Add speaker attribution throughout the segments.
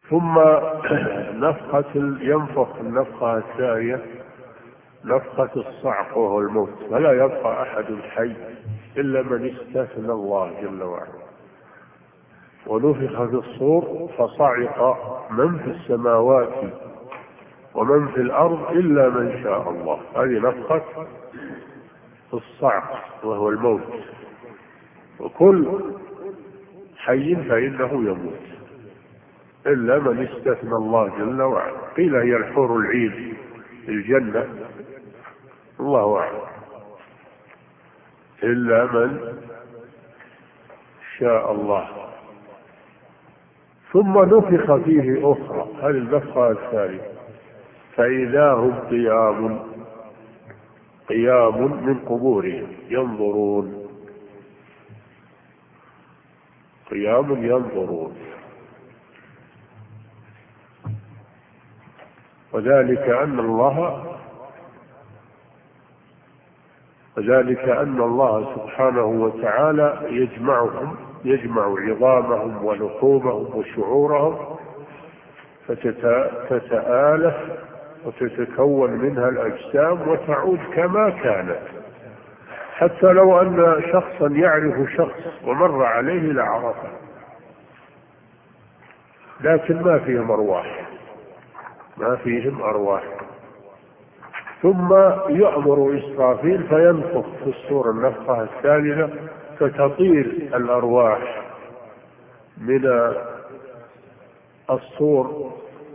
Speaker 1: ثم ينفخ النفخة الثانية، نفخة الصعق وهو الموت، فلا يبقى أحد حي إلا من استثنى الله جل وعلا. ونفخ في الصور فصعق من في السماوات ومن في الأرض إلا من شاء الله. هذه نفخة الصعق وهو الموت، وكل حي فإنه يموت إلا من استثنى الله جل وعلا. قيل هي الحور العين الجنة، الله أعلم، إلا من شاء الله. ثم نفخ فيه أخرى، هذه النفخة الثانية، فإذا هم قيام من قبورهم ينظرون، قيام ينظرون. وذلك أن الله سبحانه وتعالى يجمع عظامهم ولحومهم وشعورهم فتتآلف وتتكون منها الأجسام وتعود كما كانت، حتى لو أن شخصا يعرف شخص ومر عليه لعرفه، لكن ما فيهم أرواح. ثم يأمر إسرافيل فينفخ في الصور النفخة الثالثة، فتطير الأرواح من الصور،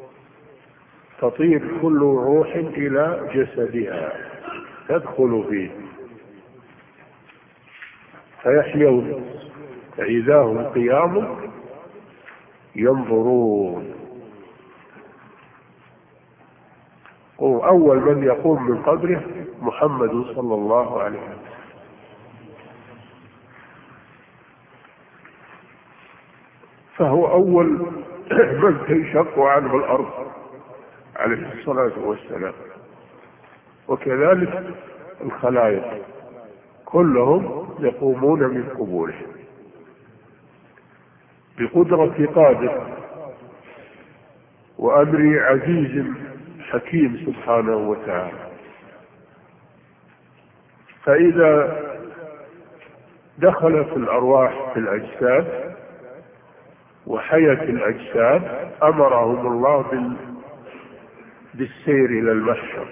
Speaker 1: تطير كل روح إلى جسدها تدخل فيه فيحيون، فإذا هم قيام ينظرون. وأول من يقوم من قبره محمد صلى الله عليه وسلم، فهو أول من تنشق عنه الأرض عليه الصلاة والسلام. وكذلك الخلائق كلهم يقومون من قبورهم بقدرة قادر وأمر عزيز حكيم سبحانه وتعالى. فإذا دخلت الأرواح في الأجساد وحيت الأجساد أمرهم الله بالسير إلى المحشر،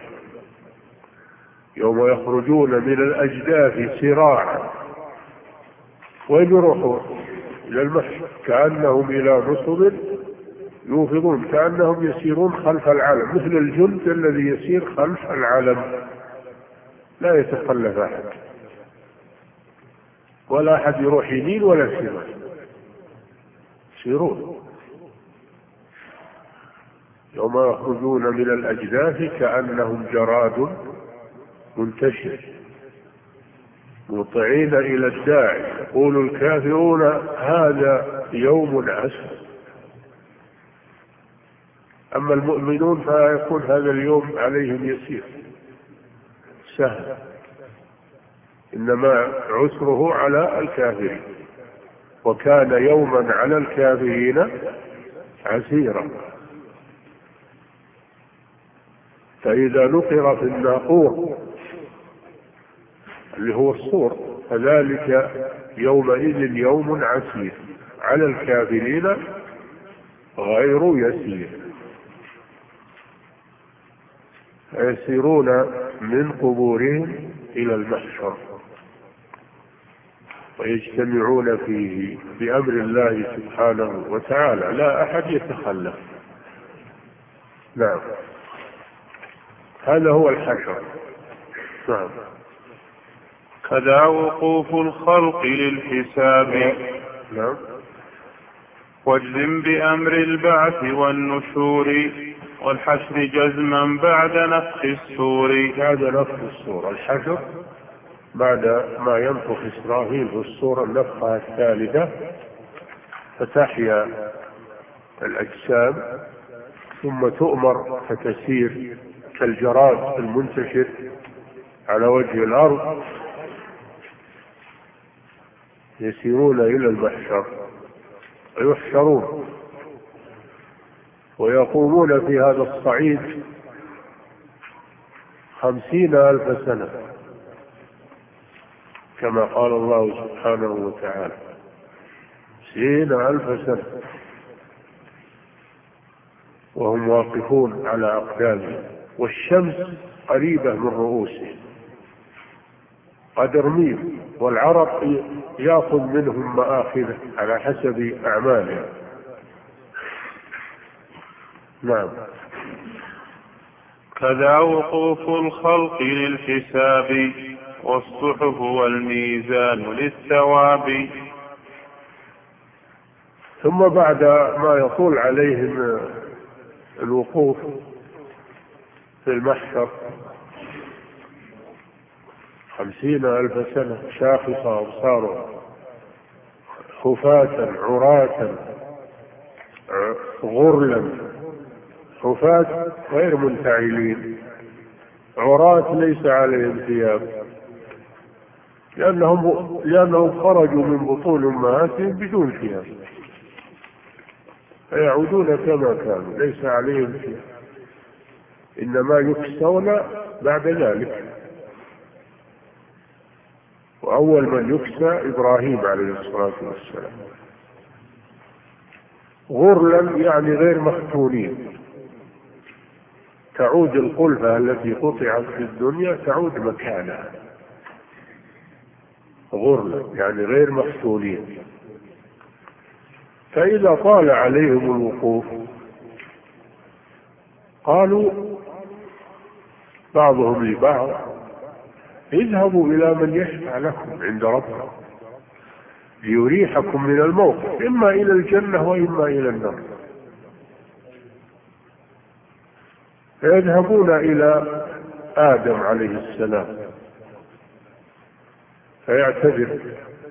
Speaker 1: يوم يخرجون من الأجداث سراعا، وين يروحون؟ إلى المحشر، كأنهم إلى نصب يوفضون، كأنهم يسيرون خلف العلم، مثل الجند الذي يسير خلف العلم لا يتخلف أحد، ولا أحد يروح يمين ولا شمال، يسيرون. يوم يخرجون من الأجداث كأنهم جراد منتشر مطيعين إلى الداعي، يقول الكافرون هذا يوم عسر. أما المؤمنون فيكون هذا اليوم عليهم يسير سهل، إنما عسره على الكافرين، وكان يوما على الكافرين عسيرا. فإذا نقر في الناقور اللي هو الصور فذلك يومئذ يوم عسير على الكافرين غير يسير. فيسيرون من قبورهم إلى المحشر ويجتمعون فيه بأمر الله سبحانه وتعالى، لا أحد يتخلف. نعم، هذا هو الحشر. نعم.
Speaker 2: كذا وقوف الخلق للحساب.
Speaker 1: نعم.
Speaker 2: واجزم بأمر البعث والنشور والحشر جزما بعد نفخ الصور.
Speaker 1: بعد نفخ الصور، الحشر بعد ما ينفخ إسرافيل في الصور النفخة الثالثة، فتحيا الأجسام ثم تؤمر فتسير كالجراد المنتشر على وجه الأرض، يسيرون إلى المحشر ويحشرون. ويقومون في هذا الصعيد 50,000 سنة كما قال الله سبحانه وتعالى، 50,000 سنة وهم واقفون على أقدامهم، والشمس قريبة من رؤوسهم قدر ميل، والعرق يأخذ منهم مآخذه على حسب أعمالهم. نعم.
Speaker 2: كذا وقوف الخلق للحساب والصحف والميزان للثواب.
Speaker 1: ثم بعد ما يطول عليهم الوقوف في المحشر 50,000 سنة شاخصة أبصارهم خفاة عراة غرلا، خفاة غير منتعلين، عراة ليس عليهم ثياب لأنهم خرجوا من بطون أمهاتهم بدون ثياب، فيعودون كما كانوا ليس عليهم ثياب، إنما يكسون بعد ذلك. وأول من يكسى إبراهيم عليه الصلاة والسلام. غرلا يعني غير مختونين، تعود القلفة التي قطعت في الدنيا تعود مكانها. غرلا يعني غير مختونين. فإذا طال عليهم الوقوف قالوا بعضهم لبعض اذهبوا إلى من يشفع لكم عند ربكم ليريحكم من الموقف، إما إلى الجنة وإما إلى النار. فيذهبون إلى آدم عليه السلام فيعتذر،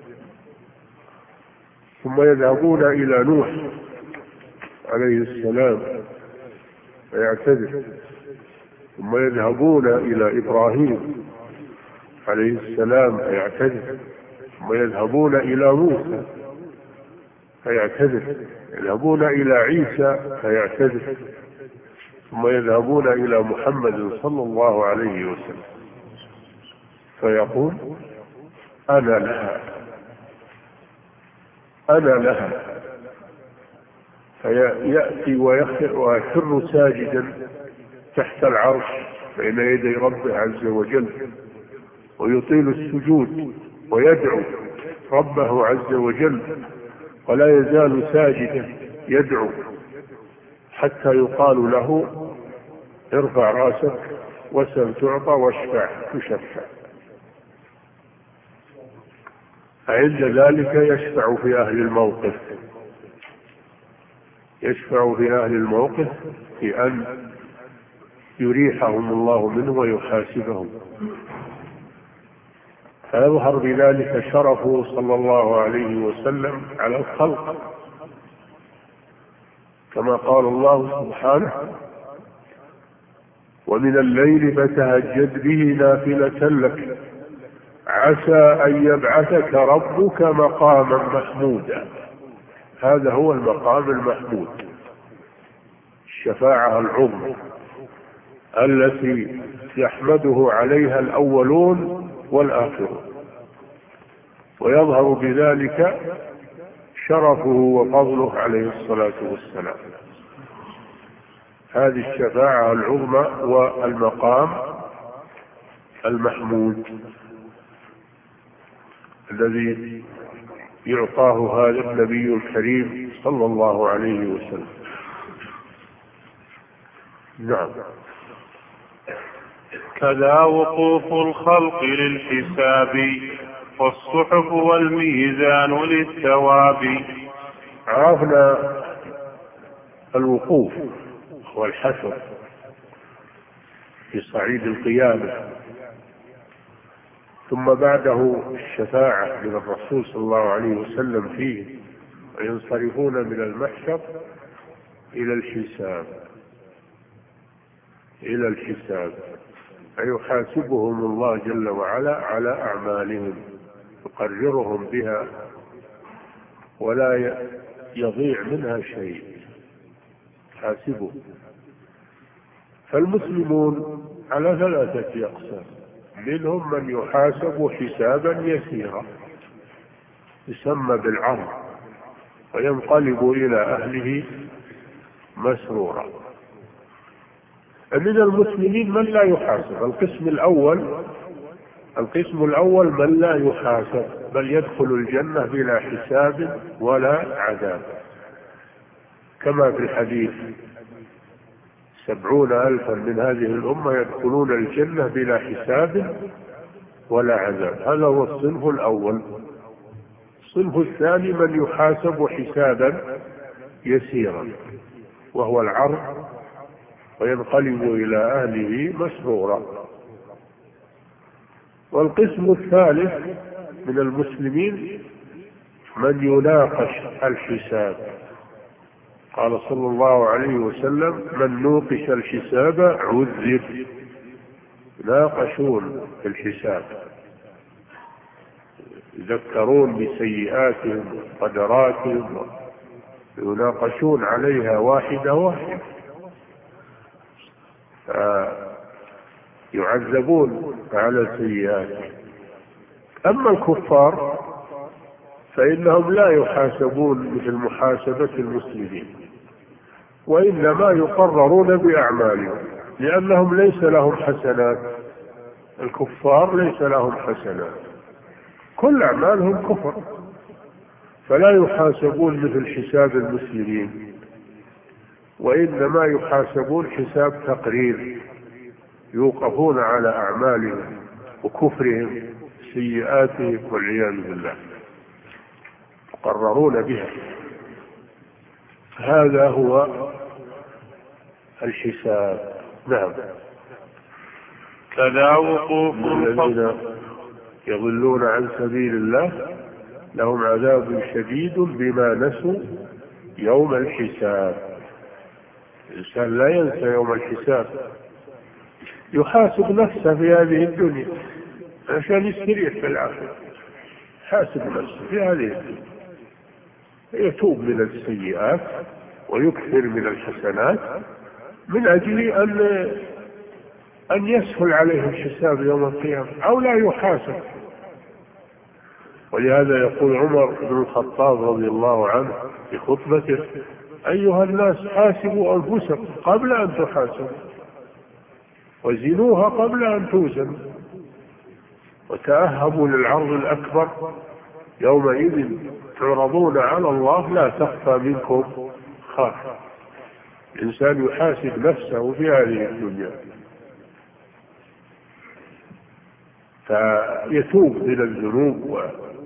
Speaker 1: ثم يذهبون إلى نوح عليه السلام فيعتذر، ثم يذهبون إلى إبراهيم عليه السلام فيعتذر، ثم يذهبون إلى موسى فيعتذر، يذهبون إلى عيسى فيعتذر، ثم يذهبون إلى محمد صلى الله عليه وسلم فيقول أنا لها أنا لها، فيأتي ويخر ساجدا تحت العرش بين يدي ربه عز وجل، ويطيل السجود ويدعو ربه عز وجل، ولا يزال ساجدا يدعو حتى يقال له ارفع راسك وسل تعطى واشفع تشفع. فعند ذلك يشفع في أهل الموقف، يشفع في أهل الموقف في أن يريحهم الله منه ويحاسبهم. فيظهر بذلك شرفه صلى الله عليه وسلم على الخلق، كما قال الله سبحانه ومن الليل فتهجد به نافلة لك عسى أن يبعثك ربك مقاما محمودا. هذا هو المقام المحمود، الشفاعة العظمى التي يحمده عليها الأولون والآخرون، ويظهر بذلك شرفه وفضله عليه الصلاة والسلام. هذه الشفاعة العظمى والمقام المحمود الذي يعطاه هذا النبي الكريم صلى الله عليه وسلم. نعم.
Speaker 2: كذا وقوف الخلق للحساب والصحف والميزان للثواب.
Speaker 1: عرفنا الوقوف والحشر في صعيد القيامة، ثم بعده الشفاعة من الرسول صلى الله عليه وسلم فيه، وينصرفون من المحشر إلى الحساب فيحاسبهم الله جل وعلا على أعمالهم، يقررهم بها ولا يضيع منها شيء حاسبه. فالمسلمون على 3 أقسام: منهم من يحاسب حسابا يسيرا يسمى بالعرض وينقلب إلى أهله مسرورا. من المسلمين من لا يحاسب. القسم الأول من لا يحاسب بل يدخل الجنة بلا حساب ولا عذاب، كما في الحديث: 70,000 من هذه الأمة يدخلون الجنة بلا حساب ولا عذاب. هذا هو الصنف الأول. الصنف الثاني من يحاسب حسابا يسيرا وهو العرض وينقلب إلى أهله مسرورا. والقسم الثالث من المسلمين من يناقش الحساب. قال صلى الله عليه وسلم: من نوقش الحساب عذب. يناقشون في الحساب، يذكرون بسيئاتهم وقدراتهم، يناقشون عليها واحدة واحدة، يعذبون على سيئاتهم. أما الكفار فإنهم لا يحاسبون مثل محاسبة المسلمين، وإنما يقررون بأعمالهم، لأنهم ليس لهم حسنات. الكفار ليس لهم حسنات، كل أعمالهم كفر، فلا يحاسبون مثل حساب المسلمين، وإنما يحاسبون حساب تقرير، يوقفون على أعمالهم وكفرهم سيئاتهم والعياذ بالله، يقررون بها. هذا هو الحساب. نعم.
Speaker 2: كذا وقوف
Speaker 1: الذين يضلون عن سبيل الله لهم عذاب شديد بما نسوا يوم الحساب. الإنسان لا ينسى يوم الحساب، يحاسب نفسه في هذه الدنيا عشان يستريح في الآخرة. حاسب نفسه في هذه الدنيا، يتوب من السيئات ويكثر من الحسنات من أجل أن يسهل عليه الحساب يوم القيامة أو لا يحاسب. ولهذا يقول عمر بن الخطاب رضي الله عنه في خطبته: أيها الناس، حاسبوا أنفسكم قبل أن تحاسبوا، وزنوها قبل أن توزنوا، وتأهبوا للعرض الأكبر يومئذ تعرضون على الله لا تخفى منكم خافة. الإنسان يحاسب نفسه في هذه الدنيا، فيتوب من الذنوب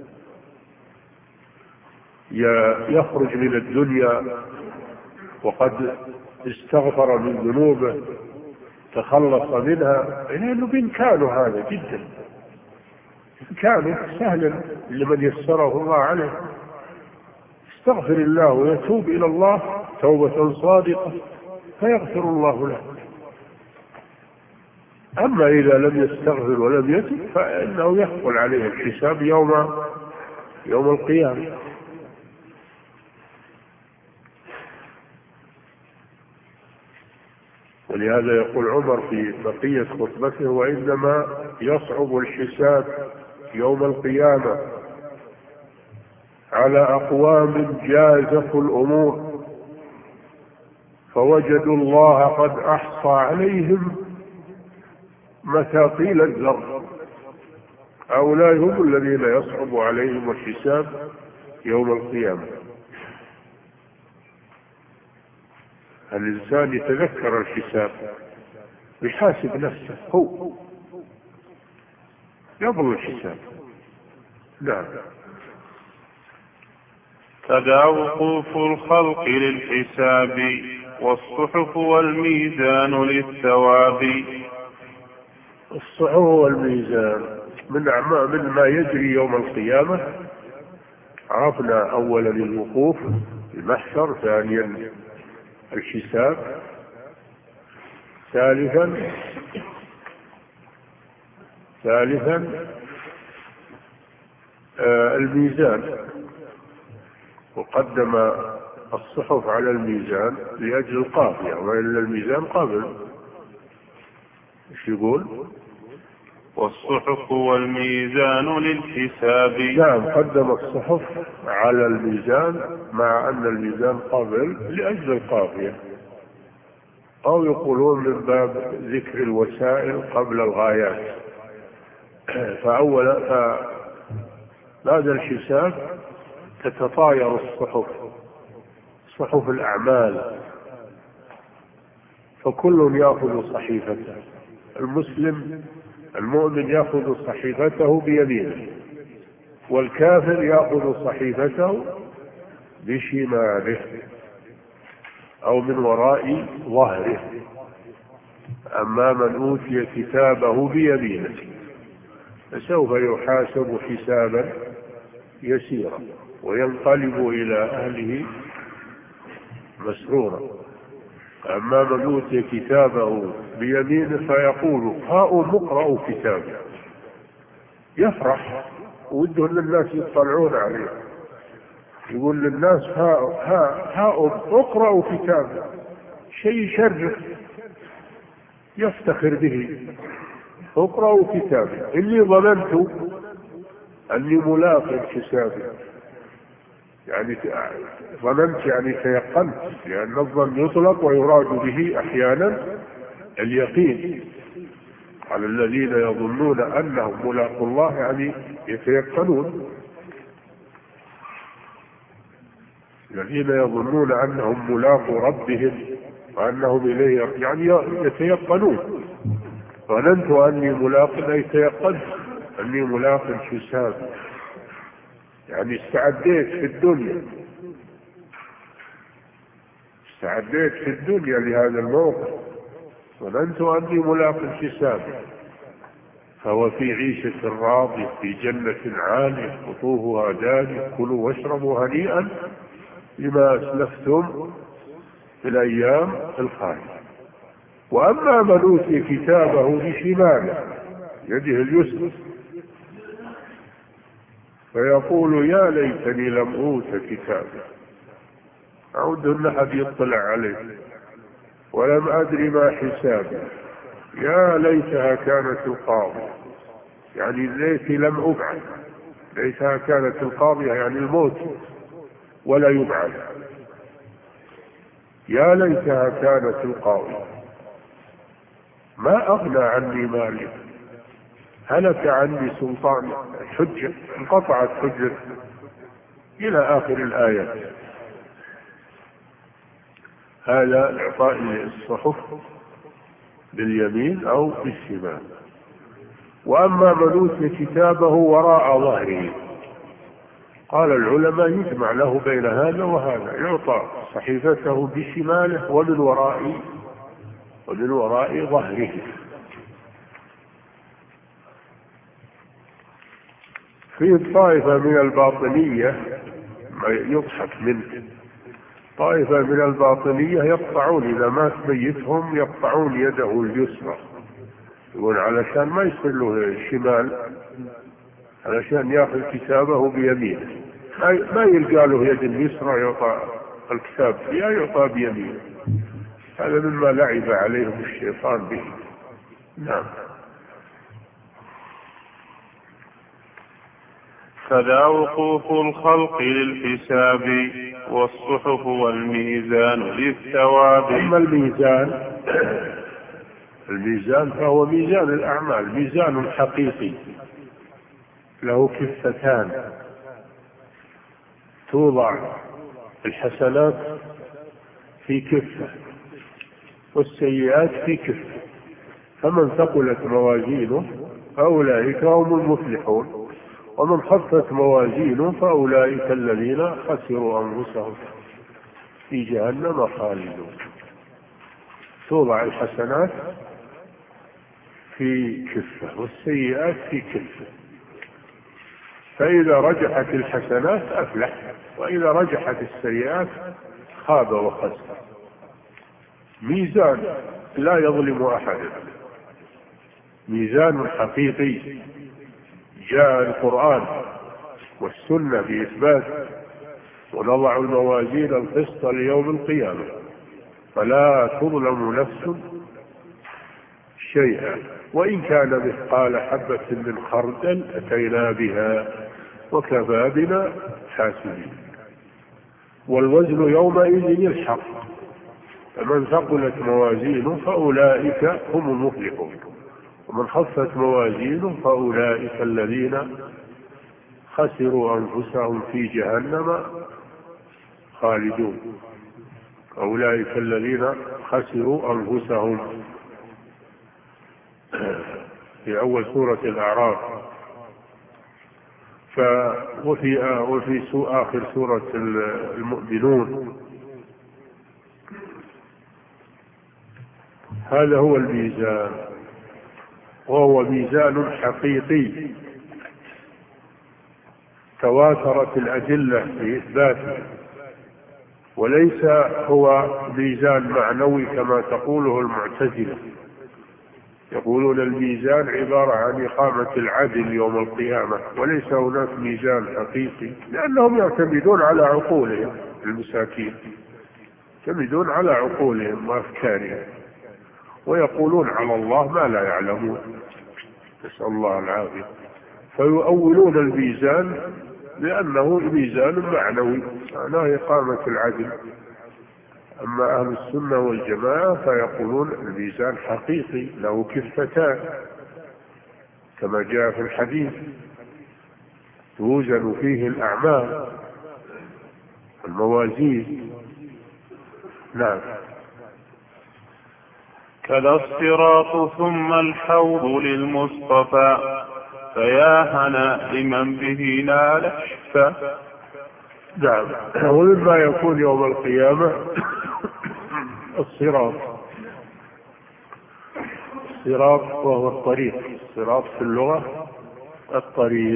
Speaker 1: ويخرج من الدنيا وقد استغفر من ذنوبه تخلص منها، لأنه بإمكانه هذا جدا، إمكانه سهلا لمن يسره الله عليه. استغفر الله ويتوب إلى الله توبة صادقة فيغفر الله له. أما إذا لم يستغفر ولم يتب فإنه يحصل عليه الحساب يوم القيامة. ولهذا يقول عمر في بقية خطبته: وإنما يصعب الحساب يوم القيامة على أقوام جازفوا الأمور فوجدوا الله قد أحصى عليهم مثاقيل الذر. هؤلاء هم الذين يصعب عليهم الحساب يوم القيامة. الإنسان يتذكر الحساب ويحاسب نفسه هو قبل الحساب. نعم.
Speaker 2: كذا وقوف الخلق للحساب والصحف والميزان للثواب.
Speaker 1: الصحف والميزان من ما يجري يوم القيامة. عرفنا أولا الوقوف المحشر، ثانيا الحساب، ثالثا الميزان. وقدم الصحف على الميزان لأجل القافية، وإلا الميزان قابل. ايش يقول؟
Speaker 2: والصحف والميزان للحساب.
Speaker 1: نعم، قدم الصحف على الميزان مع أن الميزان قابل لأجل القافية، أو يقولون من باب ذكر الوسائل قبل الغايات. فأولا بعد الحساب تتطاير الصحف، صحف الأعمال، فكل يأخذ صحيفته. المؤمن يأخذ صحيفته بيمينه، والكافر يأخذ صحيفته بشماله أو من وراء ظهره. أما من أوتي كتابه بيمينه فسوف يحاسب حسابا يسيرا وينقلب إلى أهله مسرورا. أما من أوتي كتابه بيمينه فيقول هاؤم اقرأوا كتابي، يفرح وده أن الناس يطلعون عليه، يقول للناس هاؤم اقرأوا كتابي، شيء يشرف يفتخر به. اقرأوا كتابي إني ظننت أني ملاق حسابي، يعني ظننت يعني تيقنت، لأن الظن يطلق ويراد به أحيانا اليقين. على الذين يظنون أنهم ملاقوا الله يعني يتيقنون، الذين يظنون أنهم ملاقوا ربهم وأنهم إليه يعني يتيقنون. ظننت أني ملاق أي تيقنت أني ملاق حسابي، يعني استعديت في الدنيا، استعديت في الدنيا لهذا الموقف. ظننت أني ملاق حسابي، فهو في عيشة راضية في جنة عالية قطوفها دانية، كلوا واشربوا هنيئا بما أسلفتم في الأيام الخالية. وأما من أوتي كتابه بشماله يده اليسرى فيقول يا ليتني لم أوت كتابي، أعود أن أحد يطلع عليه، ولم أدري ما حسابي، يا ليتها كانت القاضية، يعني ليتي لم أبعث، ليتها كانت القاضية يعني الموت ولا يبعث، يا ليتها كانت القاضية ما أغنى عني مالي، هلك عني سلطان، حجة انقطعت حجة، إلى آخر الآيات. هذا إعطاء الصحف باليمين أو بالشمال. وأما من أوتي كتابه وراء ظهره، قال العلماء يجمع له بين هذا وهذا، يعطى صحيفته بشماله ومن وراء ظهره. في طائفة من الباطنية يضحك منه، طائفة من الباطنية يقطعون إذا مات ميتهم يقطعون يده اليسرى، يقول علشان ما يصير له الشمال، علشان يأخذ كتابه بيمينه، ما يلقى له يد اليسرى يعطى الكتاب فيها، يعطى بيمينه. هذا مما لعب عليهم الشيطان به. نعم.
Speaker 2: فذا وقوف الخلق للحساب والصحف والميزان للثواب.
Speaker 1: أما الميزان فهو ميزان الأعمال، ميزان حقيقي له كفتان، توضع الحسنات في كفة والسيئات في كفة، فمن ثقلت موازينه فأولئك هم المفلحون، ومن خفت موازينه فأولئك الذين خسروا أنفسهم في جهنم خالدون. توضع الحسنات في كفة والسيئات في كفة، فإذا رجحت الحسنات أفلح، وإذا رجحت السيئات خاب وخسر. ميزان لا يظلم أحدا، ميزان حقيقي. جاء القرآن والسنة بإثبات ونضع الموازين القسط ليوم القيامة فلا تظلم نفس شيئا وإن كان مثقال حبة من خردل أتينا بها وكفى بنا حاسبين. والوزن يومئذ الحق فمن ثقلت موازينه فأولئك هم المفلحون ومن خفت موازينه فأولئك الذين خسروا أنفسهم في جهنم خالدون. أولئك الذين خسروا أنفسهم في أول سورة الأعراف. وفي آخر سورة المؤمنون. هذا هو الميزان وهو ميزان حقيقي تواترت الأدلة في إثباته وليس هو ميزان معنوي كما تقوله المعتزلة. يقولون الميزان عبارة عن إقامة العدل يوم القيامة وليس هناك ميزان حقيقي لأنهم يعتمدون على عقولهم المساكين يعتمدون على عقولهم وأفكارهم ويقولون على الله ما لا يعلمون نسأل الله العافية. فيؤولون الميزان لأنه ميزان معنوي معناه إقامة العدل. أما أهل السنة والجماعة فيقولون الميزان حقيقي له كفتان كما جاء في الحديث توزن فيه الأعمال الموازين. نعم.
Speaker 2: كذا الصراط ثم الحوض للمصطفى فيا هنا لمن به نال الشفا.
Speaker 1: نعم. ومما يكون يوم القيامة الصراط وهو الطريق. الصراط في اللغة الطريق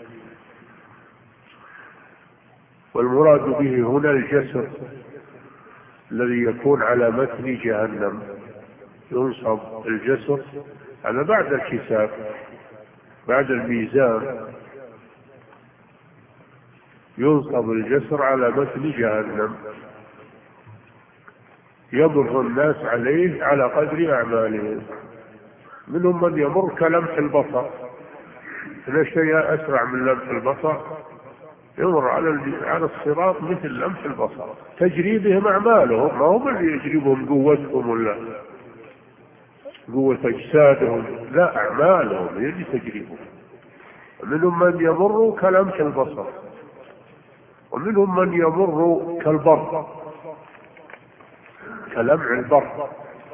Speaker 1: والمراد به هنا الجسر الذي يكون على متن جهنم. ينصب الجسر على بعد الحساب بعد الميزان ينصب الجسر على متن جهنم يمر الناس عليه على قدر أعمالهم. منهم من يمر كلمح البصر لا شيء أسرع من لمح البصر يمر على الصراط مثل لمح البصر تجري بهم أعمالهم ما هم اللي يجربهم قوتهم ولا قوة أجسادهم لا أعمالهم هي اللي تجربهم. ومنهم من يمر كلمح البصر ومنهم من يمر كالبر كلمع البر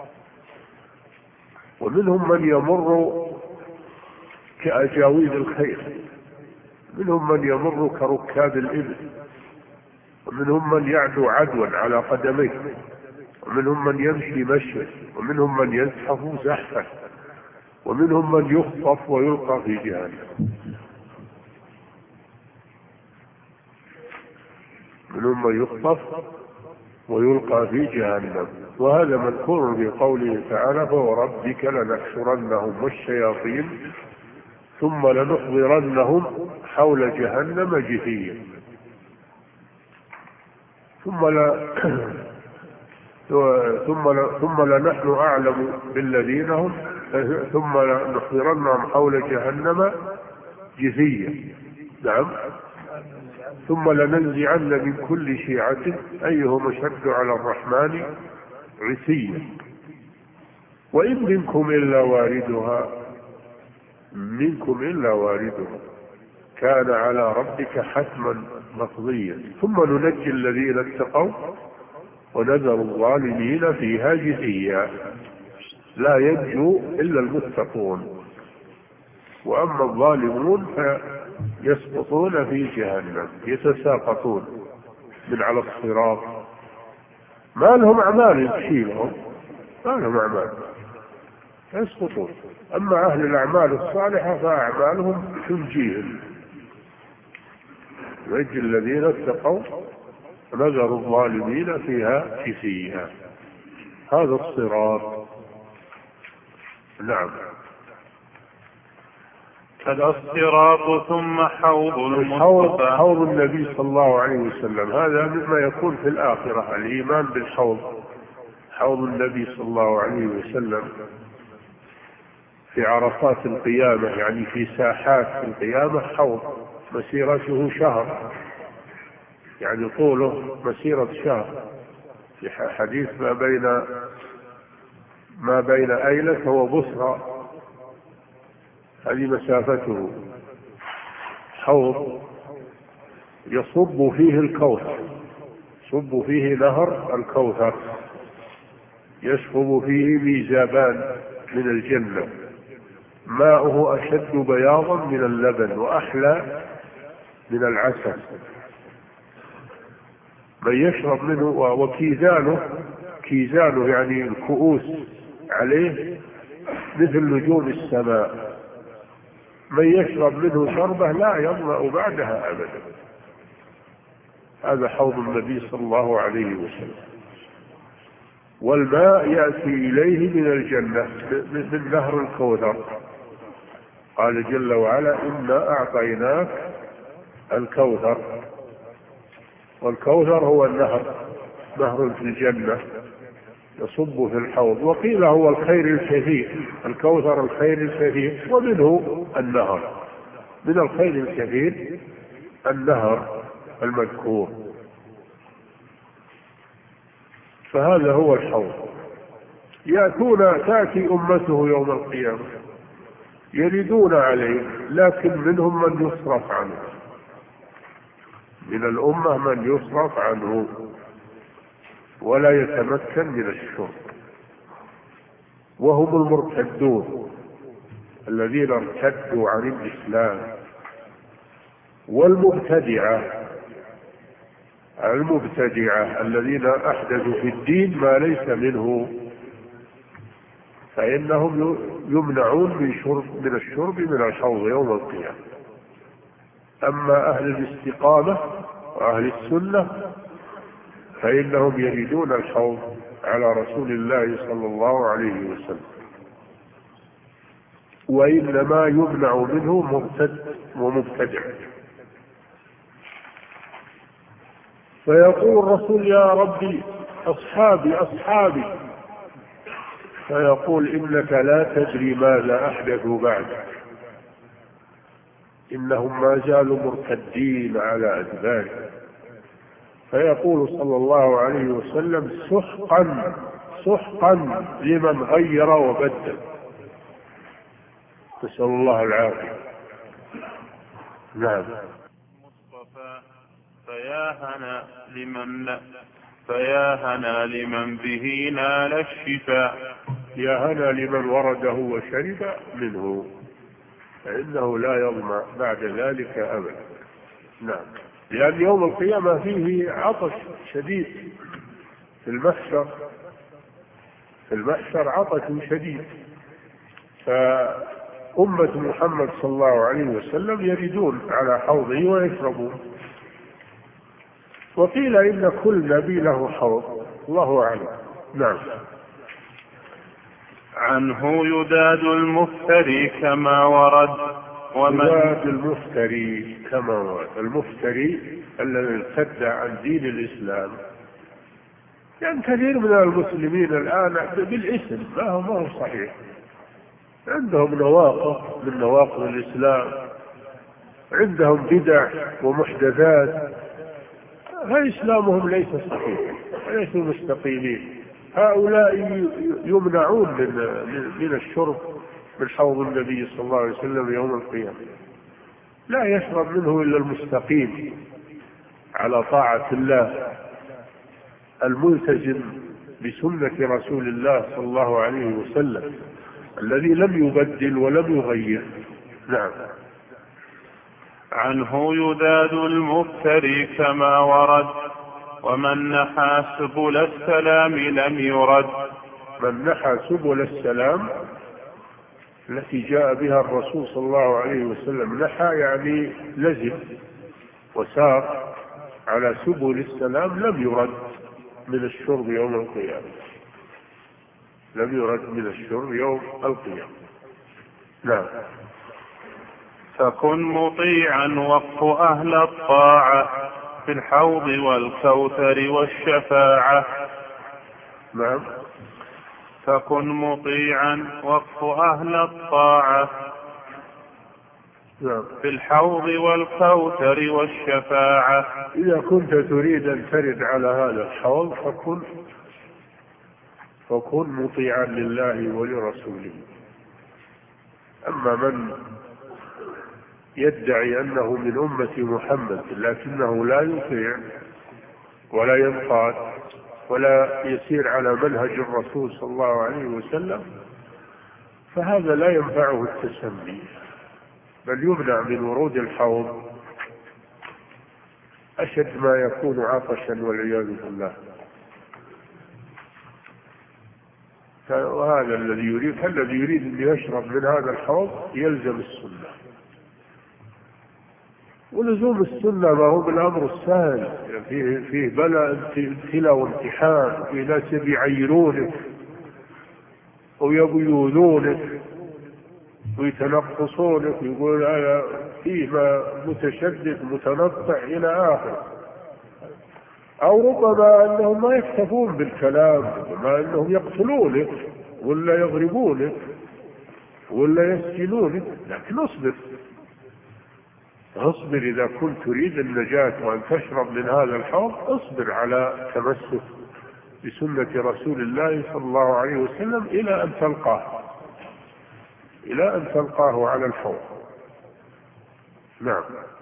Speaker 1: ومنهم من يمر كأجاويد الخيل منهم من يمر كركاب الإبل ومنهم من يعدو عدوا على قدميه ومنهم من يمشي مشيا ومنهم من يزحف زحفا ومنهم من يخطف ويلقى في جهنم. منهم من يخطف ويلقى في جهنم. وهذا مذكور في قوله تعالى فوربك لنحشرنهم والشياطين ثم لنحضرنهم حول جهنم جثيا ثم لنحن أعلم بالذين هم ثم لنحضرنهم حول جهنم جثيا. نعم. ثم لننزعن من كل شيعة أيهم أشد على الرحمن عتيا وإن منكم إلا واردها كان على ربك حتما مقضيا ثم ننجي الذين اتقوا ونذر الظالمين فيها جثيا. لا ينجو إلا المتقون وأما الظالمون فيسقطون في جهنم يتساقطون من على الصراط ما لهم أعمال تشيلهم ما لهم أعمال يسقطون. أما أهل الأعمال الصالحة فأعمالهم تنجيهم نجي الذين اتقوا ونذر الظالمين فيها جثيا. هذا الصراط. نعم.
Speaker 2: هذا الصراط ثم حوض المصطفى.
Speaker 1: حوض النبي صلى الله عليه وسلم هذا مما يكون في الآخرة، الإيمان بالحوض، حوض النبي صلى الله عليه وسلم في عرفات القيامة، يعني في ساحات القيامة حوض مسيرته شهر، يعني طوله مسيرة شهر. في حديث ما بين أيلة وبصرى، هذه مسافته. حوض يصب فيه الكوثر، يصب فيه نهر الكوثر، يشرب فيه ميزابان من الجنة، ماؤه أشد بياضا من اللبن وأحلى من العسل. من يشرب منه، كيزانه يعني الكؤوس عليه مثل نجوم السماء، من يشرب منه شربة لا يظمأ بعدها أبدا. هذا حوض النبي صلى الله عليه وسلم. والماء يأتي إليه من الجنة من نهر الكوثر. قال جل وعلا: إنا أعطيناك الكوثر. والكوثر هو النهر، نهر في الجنة يصب في الحوض. وقيل هو الخير الكثير، الكوثر الخير الكثير، ومنه النهر، من الخير الكثير النهر المذكور. فهذا هو الحوض. تأتي أمته يوم القيامة يردون عليه، لكن منهم من يصرف عنه، من الأمة من يصرف عنه ولا يتمكن من الشرب، وهم المرتدون الذين ارتدوا عن الإسلام، المبتدعة الذين أحدثوا في الدين ما ليس منه، فإنهم يمنعون من الشرب من الحوض يوم القيامة. أما أهل الاستقامة وأهل السنة فإنهم يريدون الحوض على رسول الله صلى الله عليه وسلم، وإنما يمنع منه مرتد ومبتدع. فيقول الرسول: يا ربي أصحابي، فيقول: إنك لا تدري ماذا أحدثوا بعدك، إنهم ما زالوا مرتدين على أدبارهم. فيقول صلى الله عليه وسلم: سحقا لمن غير وبدل. نسأل الله العافية. نعم.
Speaker 2: فيا هنا لمن به نال الشفاء.
Speaker 1: يا هنا لمن ورده وشرب منه، فإنه لا يظمأ بعد ذلك أبدا. نعم. لأن يوم القيامة فيه عطش شديد، في المحشر عطش شديد، فأمة محمد صلى الله عليه وسلم يردون على حوضه ويشربون. وقيل إن كل نبي له حوض، الله أعلم. نعم.
Speaker 2: عنه يداد المفتري كما ورد.
Speaker 1: يداد المفتري كما ورد. المفتري الذي ارتد عن دين الإسلام، يعني كثير من المسلمين الآن بالاسم ما هو صحيح، عندهم نواقض من نواقض الإسلام، عندهم بدع ومحدثات، فإسلامهم ليس صحيح وليسوا مستقيمين. هؤلاء يمنعون من الشرب من حوض النبي صلى الله عليه وسلم يوم القيامة، لا يشرب منه إلا المستقيم على طاعة الله الملتزم بسنة رسول الله صلى الله عليه وسلم الذي لم يبدل ولم يغير. نعم.
Speaker 2: عنه يداد المفتري كما ورد، ومن نحى سبل السلام لم يرد.
Speaker 1: من نحى سبل السلام التي جاء بها الرسول صلى الله عليه وسلم، نحى يعني لزم وسار على سبل السلام، لم يرد من الشرب يوم القيامة، لم يرد من الشرب يوم القيامة. نعم.
Speaker 2: فكن مطيعا وقف أهل الطاعة في الحوض والكوثر والشفاعة.
Speaker 1: نعم.
Speaker 2: فكن مطيعا وقف أهل الطاعة في الحوض والكوثر والشفاعة.
Speaker 1: إذا كنت تريد أن ترد على هذا الحوض فكن مطيعا لله ولرسوله. أما من يدعي أنه من أمة محمد لكنه لا يطيع ولا ينقاد ولا يسير على منهج الرسول صلى الله عليه وسلم فهذا لا ينفعه التسمي، بل يمنع من ورود الحوض أشد ما يكون عطشا والعياذ بالله. وهذا الذي يريد أن يشرب من هذا الحوض يلزم السنة، ولزوم السنة ما هو بالأمر السهل، فيه بلاء ابتلاء وامتحان، وفيه ناس يعيرونك ويبيونونك ويتنقصونك ويقول هذا فيه متشدد متنطع إلى آخر، أو ربما أنهم ما يكتفون بالكلام، ربما أنهم يقتلونك ولا يضربونك ولا يسجنونك. لكن اصبر إذا كنت تريد النجاة وأن تشرب من هذا الحوض، اصبر على تمسك بسنة رسول الله صلى الله عليه وسلم إلى أن تلقاه على الحوض. نعم.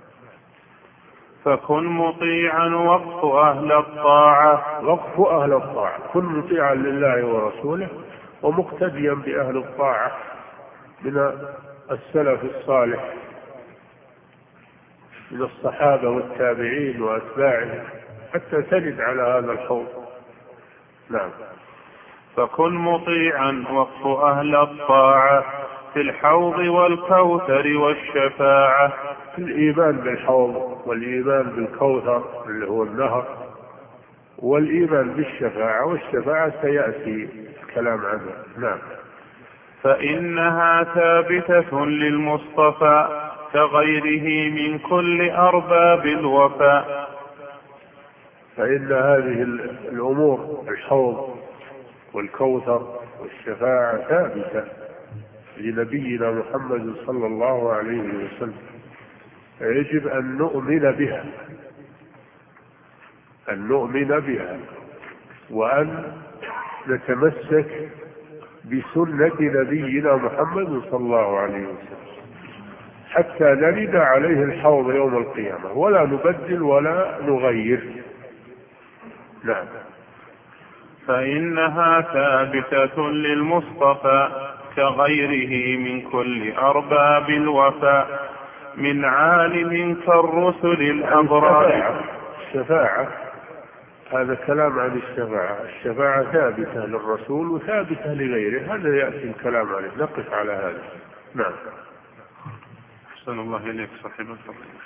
Speaker 2: فكن مطيعا وقف أهل الطاعة.
Speaker 1: وقف أهل الطاعة، كن مطيعا لله ورسوله ومقتديا بأهل الطاعة من السلف الصالح من الصحابة والتابعين وأتباعهم حتى ترد على هذا الحوض. نعم.
Speaker 2: فكن مطيعا وقف أهل الطاعة في الحوض والكوثر والشفاعة.
Speaker 1: الإيمان بالحوض والإيمان بالكوثر اللي هو النهر، والإيمان بالشفاعة، والشفاعة سيأتي الكلام عنها. نعم.
Speaker 2: فإنها ثابتة للمصطفى كغيره من كل أرباب الوفاء.
Speaker 1: فإن هذه الأمور الحوض والكوثر والشفاعة ثابتة لنبينا محمد صلى الله عليه وسلم، يجب أن نؤمن بها وأن نتمسك بسنة نبينا محمد صلى الله عليه وسلم حتى نرد عليه الحوض يوم القيامة ولا نبدل ولا نغير. نعم.
Speaker 2: فإنها ثابتة للمصطفى كغيره من كل أرباب الوفاء من عالم كالرسل الأبرار.
Speaker 1: الشفاعة هذا كلام عن الشفاعة ثابتة للرسول وثابتة لغيره، هذا يأتي الكلام عليه، نقف على هذا. نعم.
Speaker 2: أحسن الله إليك صاحب الفضيلة.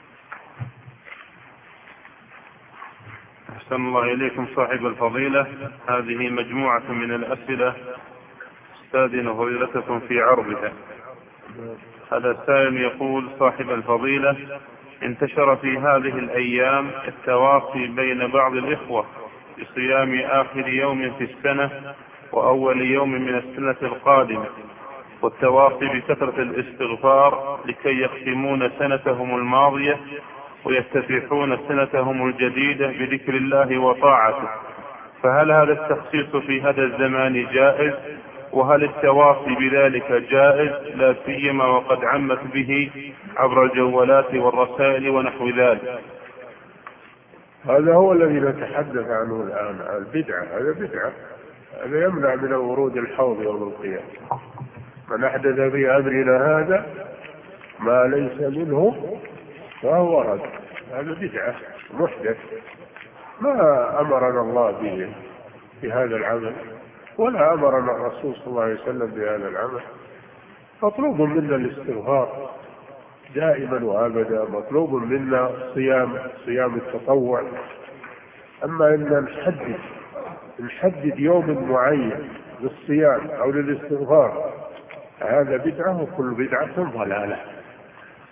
Speaker 2: أحسن الله إليكم صاحب الفضيلة. هذه مجموعة من الأسئلة استاذن فضيلتكم في عرضها. هذا السائل يقول: صاحب الفضيلة، انتشر في هذه الأيام التواصي بين بعض الإخوة بصيام آخر يوم في السنة وأول يوم من السنة القادمة، والتواصي بكثرة الاستغفار لكي يختمون سنتهم الماضية ويفتتحون سنتهم الجديدة بذكر الله وطاعته، فهل هذا التخصيص في هذا الزمان جائز؟ وهل التواصي بذلك جائز لا سيما وقد عمت به عبر الجوالات والرسائل ونحو ذلك؟
Speaker 1: هذا هو الذي نتحدث عنه الآن، البدعة. هذا بدعة، هذا يمنع من ورود الحوض يوم القيامة. من أحدث في أمرنا هذا ما ليس منه فهو رد. هذا بدعة محدث ما أمرنا الله به بهذا العمل ولا أمرنا الرسول صلى الله عليه وسلم بهذا العمل. مطلوب منا الاستغفار دائما وأبدا، مطلوب منا صيام التطوع. أما أن نحدد يوم معين للصيام أو للاستغفار هذا بدعة، وكل بدعة ضلالة.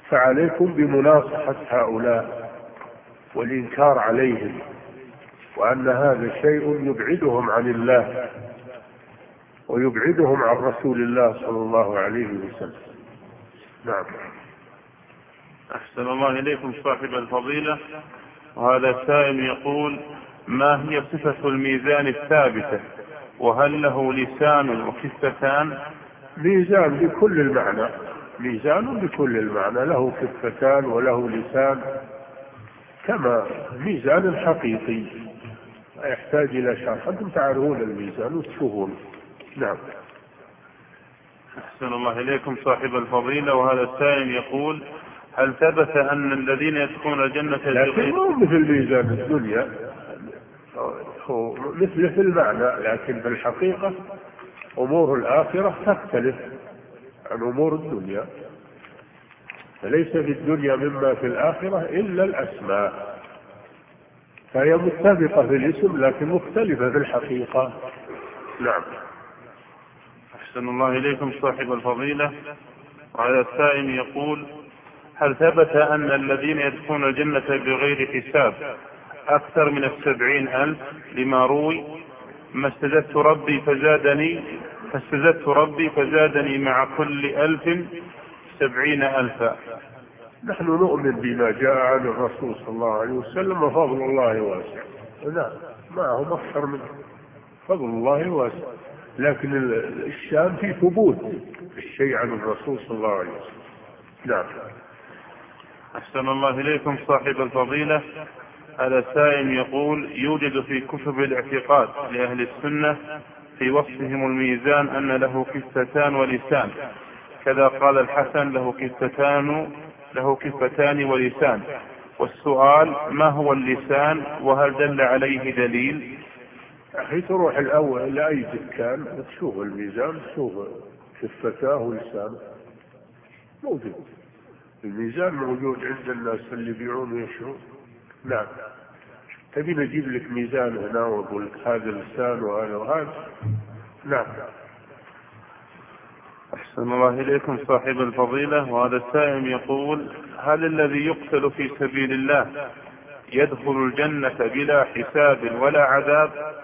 Speaker 1: فعليكم بمناصحة هؤلاء والإنكار عليهم، وأن هذا شيء يبعدهم عن الله ويبعدهم عن رسول الله صلى الله عليه وسلم. نعم.
Speaker 2: أحسن الله إليكم صاحب الفضيلة. وهذا سائل يقول: ما هي صفة الميزان الثابتة؟ وهل له لسان وكفتان؟
Speaker 1: ميزان بكل المعنى، ميزان بكل المعنى، له كفتان وله لسان، كما الميزان الحقيقي يحتاج إلى شرح. أنتم تعرفون الميزان وتشوفون. نعم.
Speaker 2: أحسن الله إليكم صاحب الفضيلة. وهذا السائل يقول: هل ثبت أن الذين يدخلون الجنة
Speaker 1: لكن مو مثل ميزان الدنيا، هو مثله في المعنى، لكن في الحقيقة أمور الآخرة تختلف عن أمور الدنيا، فليس في الدنيا مما في الآخرة إلا الأسماء، فهي متفقة في الاسم لكن مختلفة في الحقيقة. نعم.
Speaker 2: أحسن الله إليكم صاحب الفضيلة. وهذا السائل يقول: هل ثبت أن الذين يدخلون الجنة بغير حساب أكثر من 70,000 لما روي: ما استزدت ربي فزادني مع كل 1000 70,000.
Speaker 1: نحن نؤمن بما جاء عن الرسول صلى الله عليه وسلم، وفضل الله واسع. لا، معهم أكثر من فضل الله واسع، لكن الشام في ثبوت الشيء عن الرسول صلى الله عليه وسلم. نعم.
Speaker 2: أحسن الله إليكم صاحب الفضيلة. هذا السائل يقول: يوجد في كتب الاعتقاد لأهل السنة في وصفهم الميزان أن له كفتان ولسان، كذا قال الحسن: له كفتان ولسان. والسؤال: ما هو اللسان؟ وهل دل عليه دليل؟
Speaker 1: أخي تروح الأول إلى أي دكان وتشوف الميزان، تشوف كفتاه ولسانه موجود. الميزان موجود عند الناس اللي يبيعون ويشترون. نعم. تبي نجيب لك ميزان هنا وأقول لك هذا اللسان وهذا وهذا؟ نعم.
Speaker 2: أحسن الله إليكم صاحب الفضيلة. وهذا السائل يقول: هل الذي يقتل في سبيل الله يدخل الجنة بلا حساب ولا عذاب؟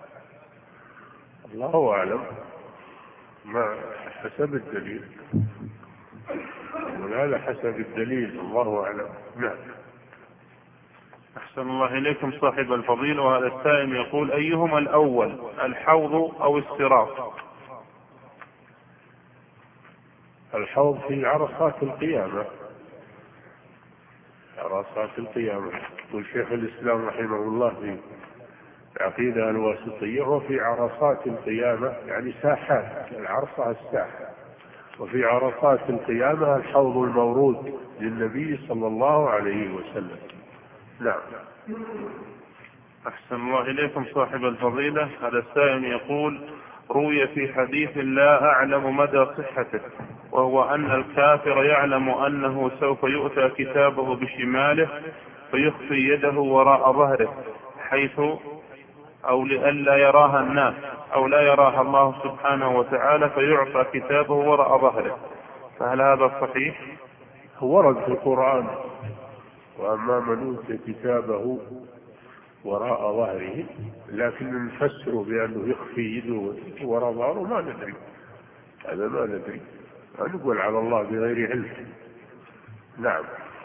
Speaker 1: الله أعلم، ما حسب الدليل، ولا حسب الدليل، الله أعلم. نعم.
Speaker 2: أحسن الله إليكم صاحب الفضيلة. وهذا السائل يقول: أيهما الأول، الحوض أو الصراط؟
Speaker 1: الحوض في عرصات القيامة، عرصات القيامة، يقول شيخ الإسلام رحمه الله في العقيدة الواسطية: وفي عرصات القيامة، يعني ساحات، العرصة الساحة، وفي عرصات القيامة الحوض المورود للنبي صلى الله عليه وسلم. نعم.
Speaker 2: أحسن الله إليكم صاحب الفضيلة. هذا السائل يقول: روي في حديث لا أعلم مدى صحته، وهو أن الكافر يعلم أنه سوف يؤتى كتابه بشماله فيخفي يده وراء ظهره، حيث أو لئلا يراها الناس أو لا يراها الله سبحانه وتعالى، فيعطى كتابه وراء ظهره، فهل هذا صحيح؟
Speaker 1: ورد في القرآن: وأما من أوتي كتابه وراء ظهره، لكن نفسره بأنه يخفي يده وراء ظهره، ما ندري، هذا ما ندري، ما نقول على الله بغير علم. نعم.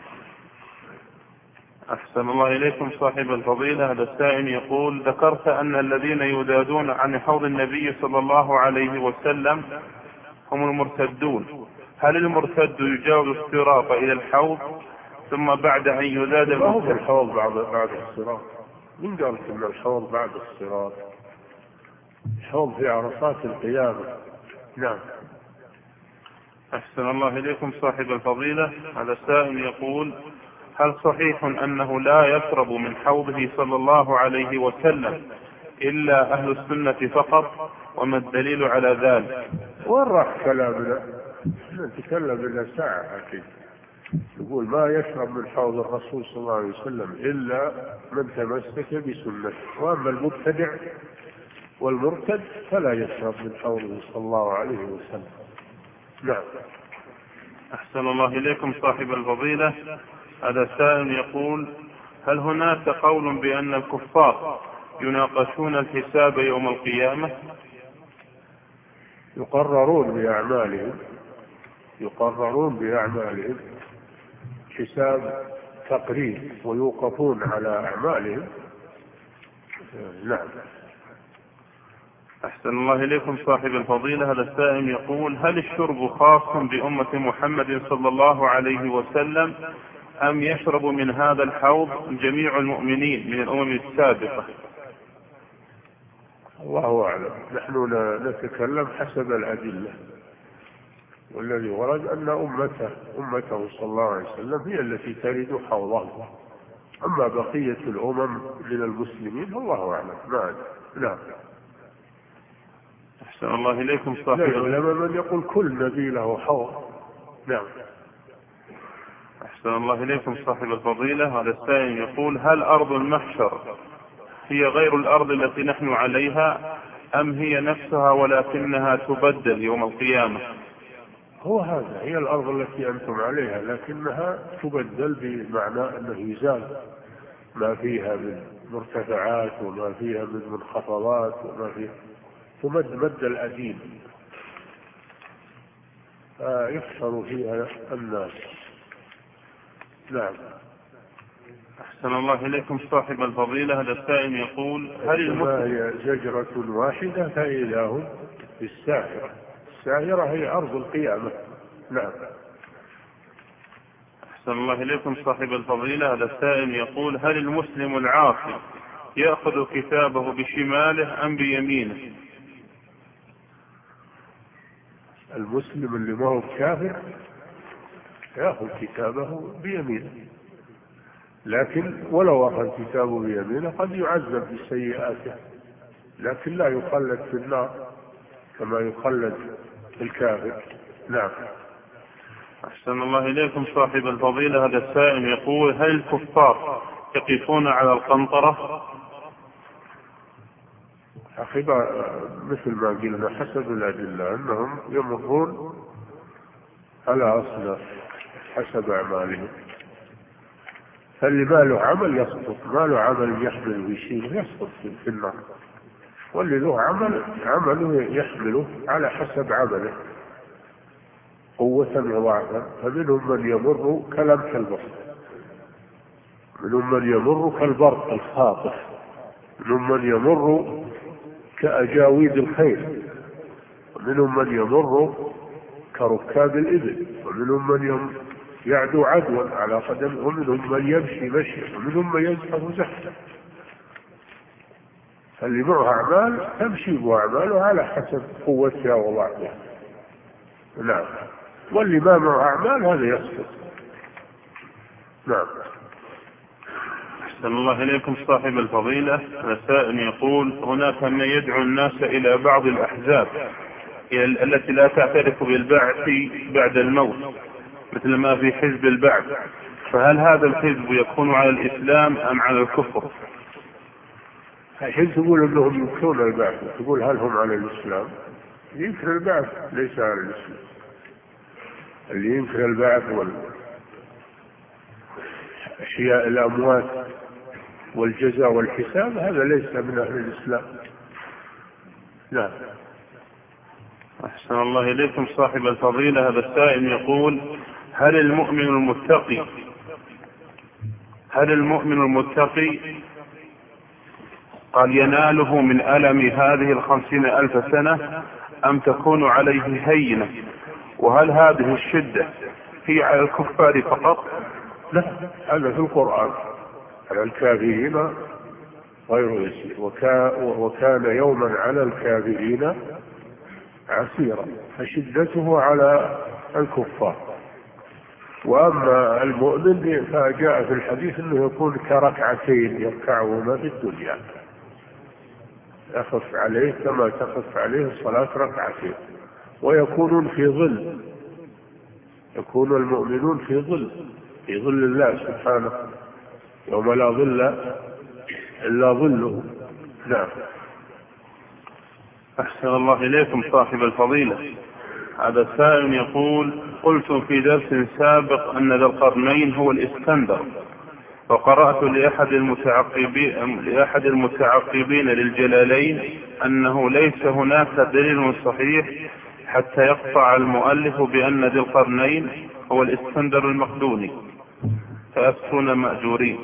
Speaker 2: أحسن الله إليكم صاحب الفضيلة. هذا السائل يقول: ذكرت أن الذين يدادون عن حوض النبي صلى الله عليه وسلم هم المرتدون، هل المرتد يجاوز الصراط إلى الحوض ثم بعد أن يزاد
Speaker 1: المرتد؟ الحوض بعد الصراط. من قال أن الحوض بعد الصراط؟ الحوض في عرصات القيامة. نعم.
Speaker 2: أحسن الله إليكم صاحب الفضيلة. هذا السائل يقول: هل صحيح أنه لا يشرب من حوضه صلى الله عليه وسلم إلا أهل السنة فقط؟ وما الدليل على ذلك؟
Speaker 1: وين راح كلامنا؟ نتكلم لنا ساعة أكيد. يقول ما يشرب من حوض الرسول صلى الله عليه وسلم إلا من تمسك بسنته، وأما المبتدع والمرتد فلا يشرب من حوضه صلى الله عليه وسلم. نعم.
Speaker 2: أحسن الله إليكم صاحب الفضيلة. هذا سائل يقول: هل هناك قول بأن الكفار يناقشون الحساب يوم القيامة؟
Speaker 1: يقررون بأعمالهم حساب تقرير، ويوقفون على أعمالهم. نعم.
Speaker 2: أحسن الله إليكم صاحب الفضيلة. هذا السائل يقول: هل الشرب خاص بأمة محمد صلى الله عليه وسلم، أم يشرب من هذا الحوض جميع المؤمنين من الأمم السابقة؟
Speaker 1: الله أعلم، نحن نتكلم حسب الأدلة، والذي ورد أن أمته صلى الله عليه وسلم هي التي ترد حوضه، أما بقية الأمم من المسلمين الله أعلم. نعم.
Speaker 2: أحسن الله إليكم صاحب
Speaker 1: العلماء من يقول كل نبي له حوض. نعم.
Speaker 2: أحسن الله إليكم صاحب الفضيلة. هذا السائل يقول: هل أرض المحشر هي غير الأرض التي نحن عليها، أم هي نفسها ولكنها تبدل يوم القيامة؟
Speaker 1: هو هذا، هي الأرض التي أنتم عليها، لكنها تبدل بمعنى أنه يزال ما فيها من مرتفعات وما فيها من منخفضات وما فيها، تمد الأديم يحشر فيها الناس. نعم.
Speaker 2: أحسن الله إليكم صاحب الفضيلة. هذا السائل يقول: هل
Speaker 1: هي زجرة واحدة فإذا هم بالساهرة. الساهرة هي أرض القيامة. نعم.
Speaker 2: أحسن الله إليكم صاحب الفضيلة. هذا السائل يقول: هل المسلم العاصي يأخذ كتابه بشماله أم بيمينه؟
Speaker 1: المسلم اللي ما هو كافر يأخذ كتابه بيمينه، لكن ولو أخذ كتابه بيمينه قد يعذب بسيئاته، لكن لا يخلد في النار كما يخلد الكافر. نعم.
Speaker 2: أحسن الله إليكم صاحب الفضيلة. هذا السائل يقول: هل الكفار يقفون على القنطرة؟
Speaker 1: أخي مثل ما قلنا حسب الأدلة أنهم يمرون على أصل حسب أعمالهم، فاللي ما له عمل يسقط، ما له عمل يحمل ويشيله يسقط في النار، واللي له عمله يحمله على حسب عمله قوة وضعفا. فمنهم من يمر كلمح البصر، منهم من يمر كالبرق الخاطف، منهم من يمر كأجاويد الخيل، ومنهم من يمر كركاب الإبل، ومنهم من يعدو عدوا على قدم، ومنهم من يمشي مشيا، ومنهم من يزحف زحفا. فاللي معه أعمال تمشي بأعماله على حسب قوتها وضعفها. نعم. واللي ما معه أعمال هذا يسقط. نعم.
Speaker 2: أحسن الله إليكم صاحب الفضيلة. السائل يقول: هناك من يدعو الناس إلى بعض الأحزاب التي لا تعترف بالبعث بعد الموت، مثل ما في حزب البعث، فهل هذا الحزب يكون على الإسلام أم على الكفر؟
Speaker 1: حين تقول أنهم ينكرون البعث، تقول هل هم على الإسلام؟ ينكر البعث ليس على الإسلام. اللي ينكر البعث والأحياء الأموات والجزاء والحساب هذا ليس من أهل الإسلام. لا.
Speaker 2: أحسن الله إليكم صاحب الفضيلة. هذا السائل يقول: هل المؤمن المتقي قال يناله من ألم هذه 50,000 سنة، أم تكون عليه هينة؟ وهل هذه الشدة هي على الكفار فقط؟
Speaker 1: لا، هذا في القرآن على الكافرين غير يسير، وكان يوما على الكافرين عسيرا، فشدته على الكفار. وأما المؤمن فجاء في الحديث أنه يكون كركعتين يركعهما في الدنيا، يخف عليه كما تخف عليه الصلاة ركعتين، ويكونون في ظل، يكون المؤمنون في ظل الله سبحانه يوم لا ظل إلا ظله. نعم.
Speaker 2: أحسن الله إليكم صاحب الفضيلة. هذا سائل يقول: قلت في درس سابق أن ذا القرنين هو الإسكندر، وقرأت لأحد المتعقبين للجلالين أنه ليس هناك دليل صحيح حتى يقطع المؤلف بأن ذي القرنين هو الإسكندر المقدوني، فأفتون مأجورين.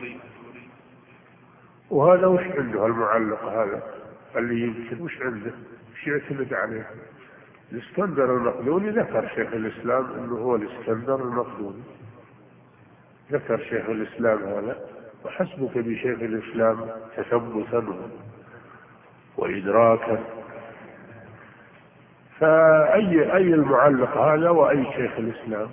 Speaker 1: وهذا وش عنده المعلق هذا اللي يمكن وش عنده وش يعتمد عليه؟ الإسكندر المقدوني ذكر شيخ الإسلام أنه هو الإسكندر المقدوني، ذكر شيخ الإسلام هذا، وحسبك بشيخ الإسلام تثبتا وإدراكا. فأي المعلق هذا وأي شيخ الإسلام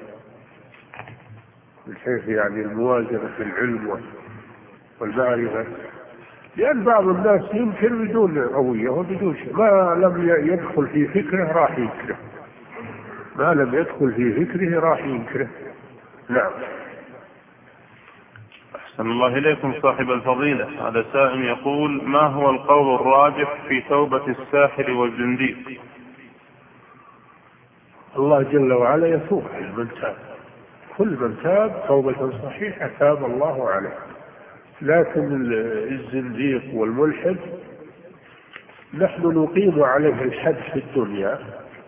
Speaker 1: من حيث يعني الموازنة في العلم والمعرفة، لأن بعض الناس ينكر بدون قوية وبدون شيء، ما لم يدخل في فكره راح ينكره، ما لم يدخل في فكره راح ينكره. نعم.
Speaker 2: أحسن الله إليكم صاحب الفضيلة. هذا سائل يقول: ما هو القول الراجح في توبة الساحر والزنديق؟
Speaker 1: الله جل وعلا يتوب على من تاب، كل من تاب توبة صحيحة تاب الله عليه، لكن الزنديق والملحد نحن نقيم عليه الحد في الدنيا،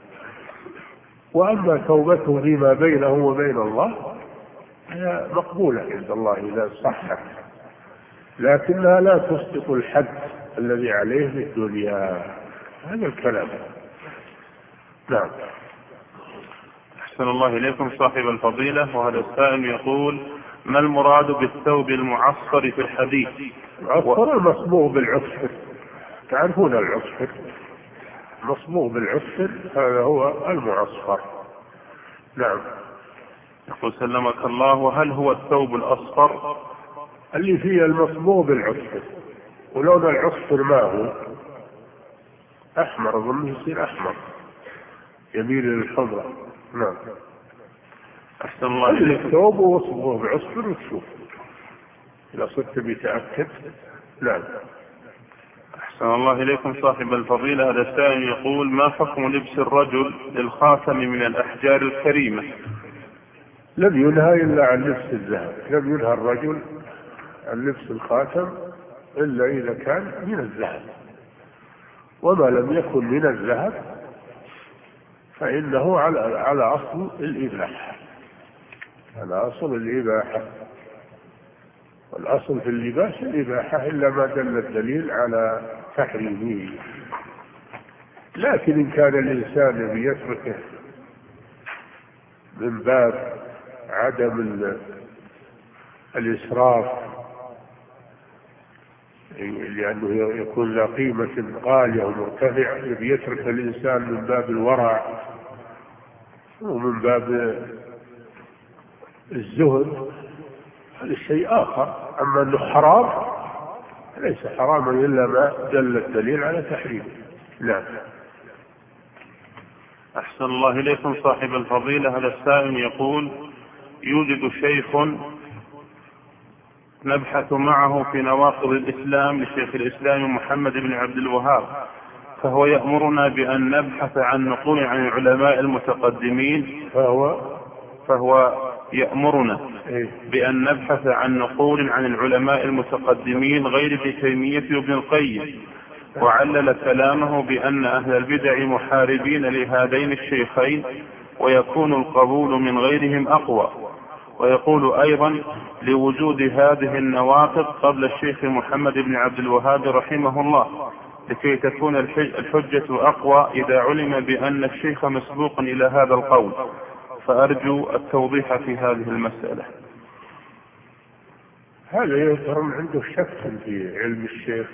Speaker 1: وأما توبته فيما بينه وبين الله هي مقبولة عند الله إذا صحت، لكنها لا تسقط الحد الذي عليه في الدنيا. هذا الكلام. نعم.
Speaker 2: أحسن الله إليكم صاحب الفضيلة. وهذا السائل يقول: ما المراد بالثوب المعصر في الحديث؟
Speaker 1: العصفر المصبوغ بالعصفر، تعرفون العصفر مصبوغ بالعصفر، هذا هو المعصفر. نعم.
Speaker 2: يقول: سلمك الله، وهل هو الثوب الأصفر؟
Speaker 1: اللي فيه المصبوغ بالعصفر، ولون العصفر ما هو أحمر، أظن يصير أحمر يميل للحمرة. نعم.
Speaker 2: أحسن الله إليكم.
Speaker 1: الثوب وصبوغ بعصفر وتشوف إذا صرت بتأكد. نعم.
Speaker 2: أحسن الله إليكم صاحب الفضيلة. هذا السائل يقول: ما حكم لبس الرجل للخاتم من الأحجار الكريمة؟
Speaker 1: لم ينهى إلا عن لبس الذهب، لم ينهى الرجل عن لبس الخاتم إلا إذا كان من الذهب، وما لم يكن من الذهب فإنه على أصل الإباحة، على أصل الإباحة، والأصل في اللباس الإباحة إلا ما دل الدليل على تحريمه. لكن إن كان الإنسان يتركه من باب عدم الإسراف، لأنه يكون ذا قيمة غالية ومرتفعة، يترك الإنسان من باب الورع ومن باب الزهد، هذا شيء آخر. أما أنه حرام ليس حراما إلا ما دل الدليل على تحريمه. لا.
Speaker 2: أحسن الله إليكم صاحب الفضيلة. هذا السائل يقول: يوجد شيخ نبحث معه في نواقض الإسلام لشيخ الإسلام محمد بن عبد الوهاب، فهو يأمرنا بأن نبحث عن نقول عن العلماء المتقدمين، فهو يأمرنا بأن نبحث عن نقول عن العلماء المتقدمين غير ابن تيمية وابن القيم، وعلل كلامه بأن أهل البدع محاربين لهذين الشيخين ويكون القبول من غيرهم أقوى، ويقول أيضا لوجود هذه النواقض قبل الشيخ محمد بن عبد الوهاب رحمه الله لكي تكون الحجة أقوى إذا علم بأن الشيخ مسبوق إلى هذا القول، فأرجو التوضيح في هذه المسألة.
Speaker 1: هذا يظهر عنده شك في علم الشيخ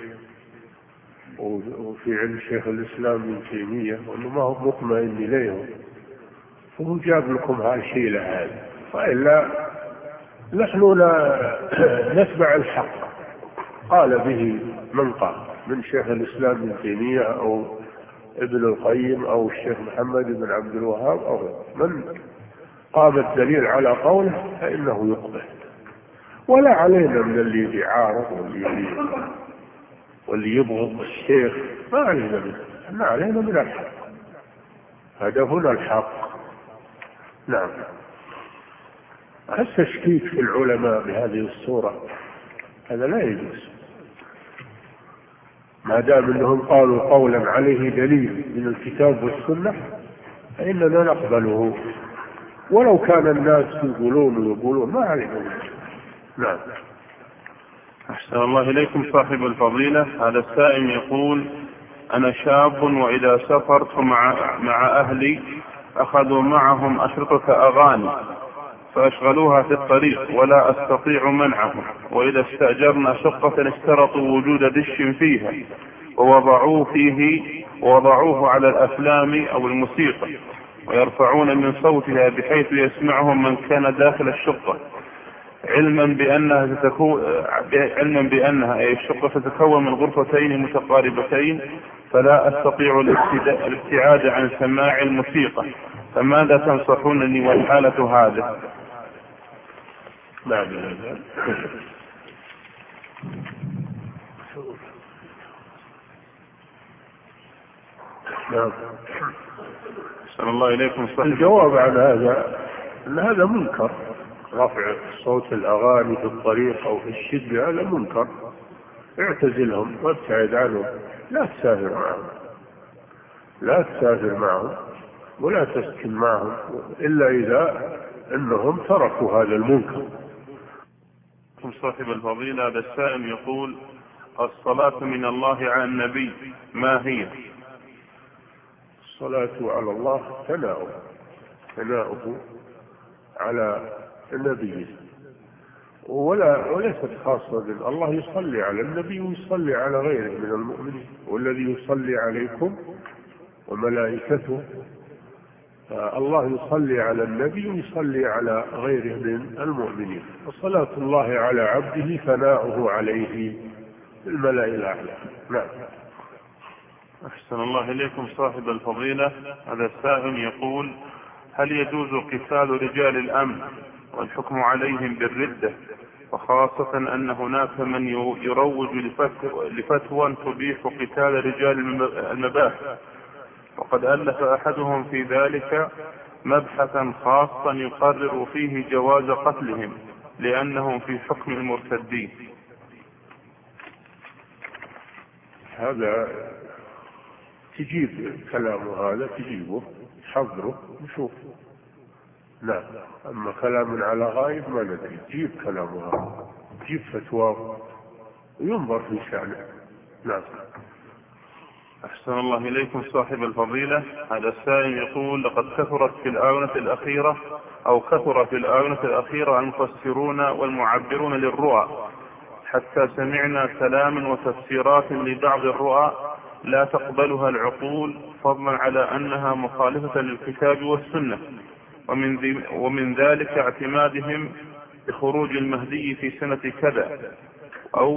Speaker 1: وفي علم شيخ الإسلام ابن تيمية، وأنه ما هو مطمئن إليه، فهو جاب لكم هالشيء لهذا، وإلا نحن لا نتبع الحق قال به من قال من شيخ الإسلام ابن تيمية أو ابن القيم أو الشيخ محمد بن عبد الوهاب أو من قام الدليل على قوله فإنه يقبل، ولا علينا من اللي يعارض واللي يبغض الشيخ، ما علينا منه، ما علينا من الحق، هدفنا الحق. نعم. التشكيك في العلماء بهذه الصورة هذا لا يجوز، ما دام انهم قالوا قولا عليه دليل من الكتاب والسنة فإننا نقبله، ولو كان الناس يقولون ما عليهم. نعم.
Speaker 2: أحسن الله إليكم صاحب الفضيلة. هذا السائل يقول: أنا شاب وإذا سافرت مع أهلي أخذوا معهم أشرطة أغاني فأشغلوها في الطريق ولا أستطيع منعهم، وإذا استأجرنا شقة اشترطوا وجود دش فيها ووضعوه على الأفلام أو الموسيقى ويرفعون من صوتها بحيث يسمعهم من كان داخل الشقة، علما بأنها أي الشقة تتكون من غرفتين متقاربتين فلا أستطيع الابتعاد عن سماع الموسيقى، فماذا تنصحونني والحالة هذه؟
Speaker 1: نعم.
Speaker 2: أحسن الله إليكم صاحب.
Speaker 1: الجواب عن هذا أن هذا منكر، رفع صوت الأغاني في الطريق أو في الشد هذا منكر، اعتزلهم وابتعد عنهم، لا تسافر معهم ولا تسكن معهم إلا إذا أنهم تركوا هذا المنكر.
Speaker 2: صاحب الفضيلة. هذا السائل يقول: الصلاة من الله على النبي ما هي؟
Speaker 1: الصلاة على الله ثناؤه على النبي، وليست خاصة بالله. الله يصلي على النبي ويصلي على غيره من المؤمنين، والذي يصلي عليكم وملائكته. الله يصلي على النبي ويصلي على غيره من المؤمنين، وصلاة الله على عبده ثناؤه عليه الملأ الأعلى. نعم.
Speaker 2: أحسن الله إليكم صاحب الفضيلة. هذا السائل يقول: هل يجوز قتال رجال الأمن والحكم عليهم بالردة، وخاصة أن هناك من يروج لفتوى تبيح قتال رجال المباحث، وقد ألف أحدهم في ذلك مبحثا خاصا يقرر فيه جواز قتلهم لأنهم في حكم المرتدين؟
Speaker 1: هذا تجيب كلامه، هذا تجيبه حضره نشوف. لا، أما كلام على غايب ما ندري، تجيب كلامه هذا، تجيب فتوى وينظر في شأنه. نعم.
Speaker 2: أحسن الله إليكم صاحب الفضيلة. هذا السائل يقول: لقد كثر في الآونة الأخيرة المفسرون والمعبرون للرؤى، حتى سمعنا كلاما وتفسيرات لبعض الرؤى لا تقبلها العقول، فضلا على أنها مخالفة للكتاب والسنة، ومن ذلك اعتمادهم بخروج المهدي في سنة كذا، أو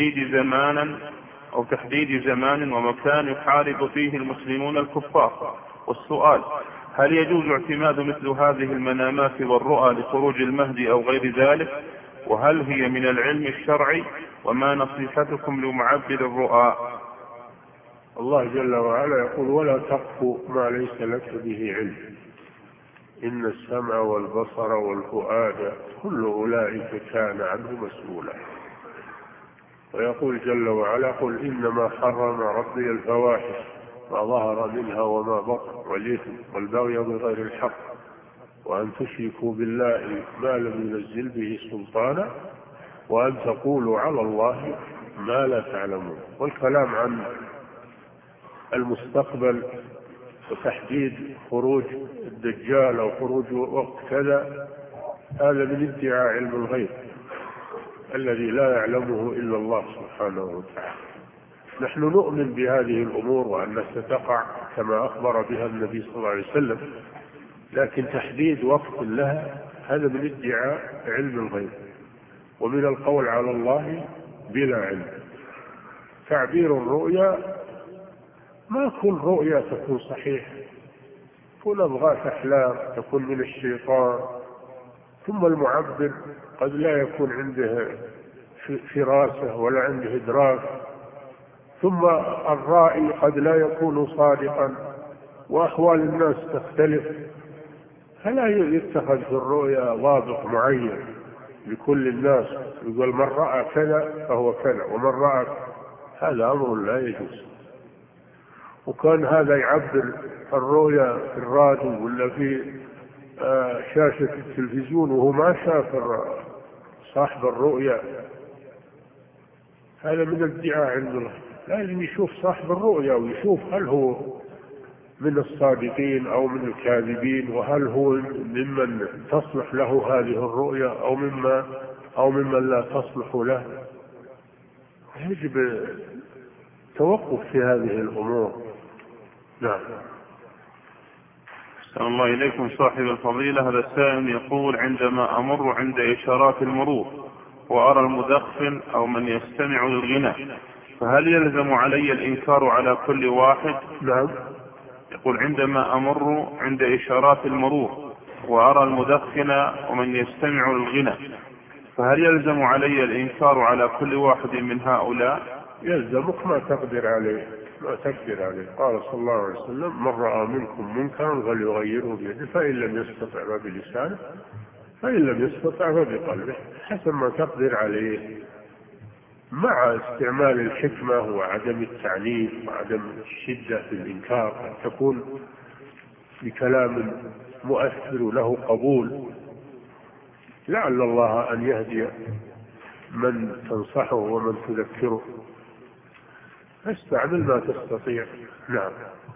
Speaker 2: تحديد زمان ومكان يحارب فيه المسلمون الكفار. والسؤال: هل يجوز اعتماد مثل هذه المنامات والرؤى لخروج المهدي أو غير ذلك؟ وهل هي من العلم الشرعي؟ وما نصيحتكم لمعبر الرؤى؟
Speaker 1: الله جل وعلا يقول: ولا تقف ما ليس لك به علم، إن السمع والبصر والفؤاد كل أولئك كان عنه مسؤولا. ويقول جل وعلا: قل إنما حرم ربي الفواحش ما ظهر منها وما بطن والإثم والبغي بغير الحق وأن تشركوا بالله ما لم ينزل به سلطانا وأن تقولوا على الله ما لا تعلمون. والكلام عن المستقبل وتحديد خروج الدجال أو خروج وقت كذا هذا من ادعاء علم الغيب الذي لا يعلمه إلا الله سبحانه وتعالى. نحن نؤمن بهذه الأمور وأنها ستقع كما أخبر بها النبي صلى الله عليه وسلم، لكن تحديد وقت لها هذا من ادعاء علم الغيب ومن القول على الله بلا علم. تعبير الرؤيا ما كل رؤيا تكون صحيحة، كل أبغاث أحلام تكون من الشيطان، ثم المعبر قد لا يكون عنده فراسة ولا عنده إدراك، ثم الرائي قد لا يكون صادقا، وأحوال الناس تختلف. فلا يتخذ في الرؤيا ضابط معين لكل الناس، يقول من رأى كذا فهو كذا ومن رأى، هذا أمر لا يجوز. وكان هذا يعبر الرؤيا في الراديو ولا في شاشة التلفزيون وهو ما شاف صاحب الرؤيا، هذا من الادعاء عند الله. لازم يشوف صاحب الرؤيا ويشوف هل هو من الصادقين أو من الكاذبين، وهل هو ممن تصلح له هذه الرؤيا أو ممن لا تصلح له. يجب التوقف في هذه الأمور. نعم.
Speaker 2: أحسن الله إليكم صاحب الفضيلة. هذا السائل يقول: عندما أمر عند إشارات المرور وأرى المدخن أو من يستمع للغناء، فهل يلزم علي الإنكار على كل واحد؟
Speaker 1: نعم.
Speaker 2: يقول: عندما أمر عند إشارات المرور وأرى المدخن ومن يستمع للغناء، فهل يلزم علي الإنكار على كل واحد من هؤلاء؟
Speaker 1: يلزمك ما تقدر عليه. قال صلى الله عليه وسلم: من رأى منكم منكرا فليغيره بيده، فإن لم يستطع فبلسانه، فإن لم يستطع فبقلبه، حسب ما تقدر عليه، مع استعمال الحكمة وعدم التعنيف وعدم الشدة في الإنكار، أن تكون بكلام مؤثر له قبول، لعل الله أن يهدي من تنصحه ومن تذكره. استعمل ما تستطيع. نعم.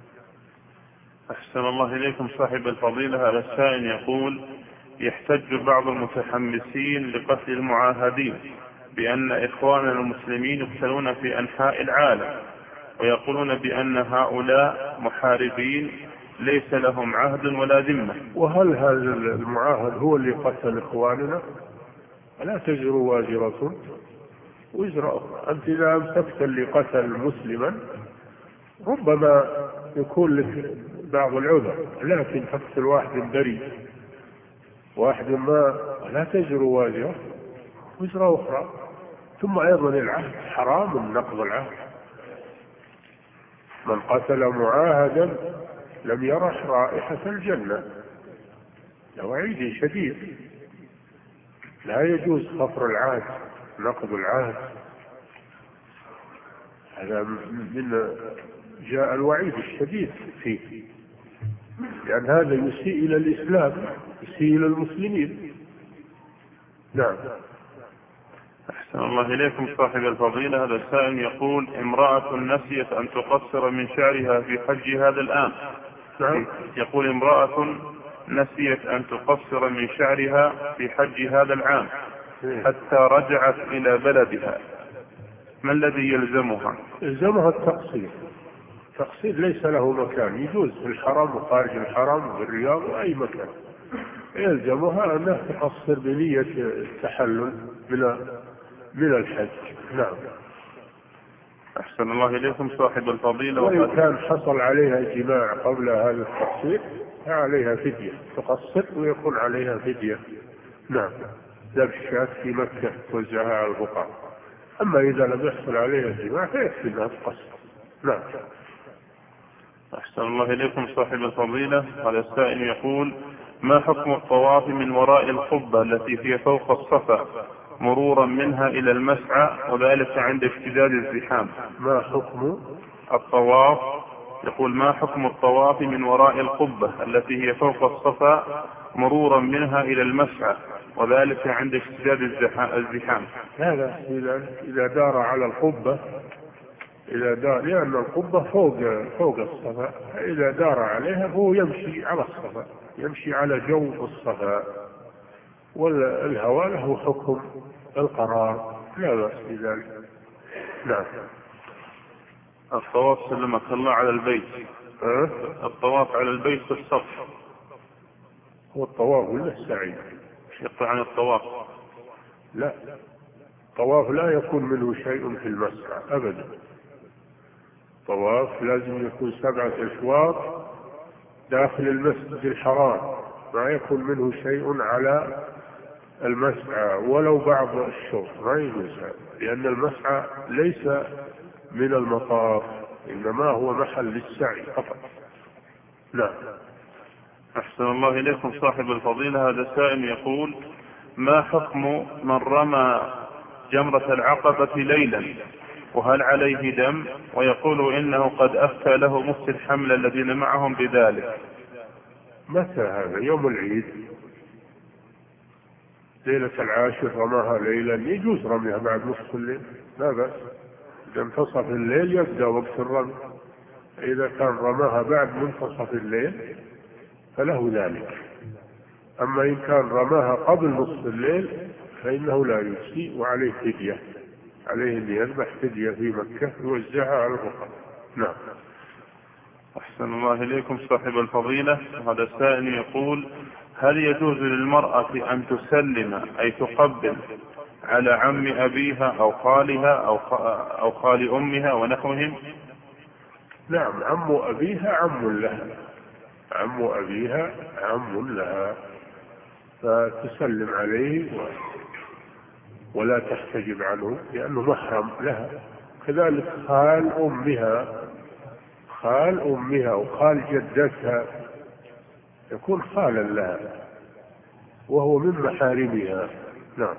Speaker 2: أحسن الله إليكم صاحب الفضيلة. هذا السائل يقول: يحتج بعض المتحمسين لقتل المعاهدين بأن إخواننا المسلمين يقتلون في أنحاء العالم، ويقولون بأن هؤلاء محاربين ليس لهم عهد ولا ذمة.
Speaker 1: وهل هذا المعاهد هو اللي قتل إخواننا؟ لا تزر وازرة وزر أخرى. أنت إذا أمسكت اللي قتل مسلما ربما يكون لك بعض العذر، لكن تقتل واحد بريء، واحد ما، لا تزر وازرة وزر أخرى. ثم أيضا العهد حرام، نقض العهد. من قتل معاهدا لم يرح رائحة الجنة، وعيد شديد. لا يجوز خفر العهد، نقض العهد، هذا من جاء الوعيد الشديد فيه، لأن هذا يسيء إلى الإسلام، يسيء إلى المسلمين. نعم.
Speaker 2: أحسن الله إليكم صاحب الفضيلة. هذا السائل يقول: امرأة نسيت أن تقصر من شعرها في حج هذا العام.
Speaker 1: نعم.
Speaker 2: يقول: امرأة نسيت أن تقصر من شعرها في حج هذا العام حتى رجعت إلى بلدها، ما الذي يلزمها؟
Speaker 1: يلزمها التقصير. التقصير ليس له مكان، يجوز في الحرم وخارج الحرم وفي الرياض وأي مكان. يلزمها أنها تقصر بنية التحلل من الحج. نعم.
Speaker 2: أحسن الله إليكم صاحب الفضيلة.
Speaker 1: وإن كان حصل عليها جماع قبل هذا التقصير فعليها فدية، تقصر ويكون عليها فدية. نعم. ذبح الشاة في مكة توزعها على الفقراء. أما إذا لم يحصل عليها جماع فيكفي أنها تقصر. نعم.
Speaker 2: أحسن الله إليكم صاحب الفضيلة. هذا السائل يقول: ما حكم الطواف من وراء القبة التي هي فوق الصفا مرورا منها إلى المسعى، وذلك عند اشتداد الزحام؟
Speaker 1: ما حكم
Speaker 2: الطواف؟ يقول: ما حكم الطواف من وراء القبة التي هي فوق الصفا مرورا منها إلى المسعى، وذلك عند اشتداد الزحام؟
Speaker 1: هذا إذا دار على القبة، لأن القبة فوق الصفا، إذا دار عليها هو يمشي على الصفا، يمشي على جو الصفا، والهواء له حكم القرار، لا بأس بذلك. نعم.
Speaker 2: الطواف سلمك الله على البيت، الطواف على البيت في الصف
Speaker 1: هو الطواف ولا السعي؟
Speaker 2: يقطع عن الطواف؟
Speaker 1: لا، الطواف لا يكون منه شيء في المسعى أبدا. الطواف لازم يكون 7 أشواط داخل المسجد الحرام، ما يكون منه شيء على المسعى ولو بعض الشوط، ما يجوز، لأن المسعى ليس من المطاف، إنما هو محل للسعي فقط. نعم.
Speaker 2: أحسن الله إليكم صاحب الفضيلة. هذا سائل يقول: ما حكم من رمى جمرة العقبة ليلا وهل عليه دم؟ ويقول إنه قد أفتى له مفتي الحملة الذين معهم بذلك.
Speaker 1: متى هذا؟ يوم العيد ليلة العاشر رماها ليلا، يجوز رميها بعد نصف الليل لا بأس، إذا انتصف الليل يبدأ وقت الرمي. إذا كان رماها بعد منتصف الليل فله ذلك، أما إن كان رماها قبل نصف الليل فإنه لا يجزي وعليه فدية، عليه أن يذبح فدية في مكة يوزعها على الفقراء. نعم.
Speaker 2: أحسن الله إليكم صاحب الفضيلة. هذا السائل يقول: هل يجوز للمرأة أن تسلم أي تقبل على عم أبيها أو خالها أو خال أمها ونحوهم؟
Speaker 1: نعم، عم أبيها عم لها، عم أبيها عم لها، فتسلم عليه ولا تحتجب عنه لأنه محرم لها. كذلك خال أمها، خال أمها وخال جدتها يكون خالا لها وهو من محارمها. نعم.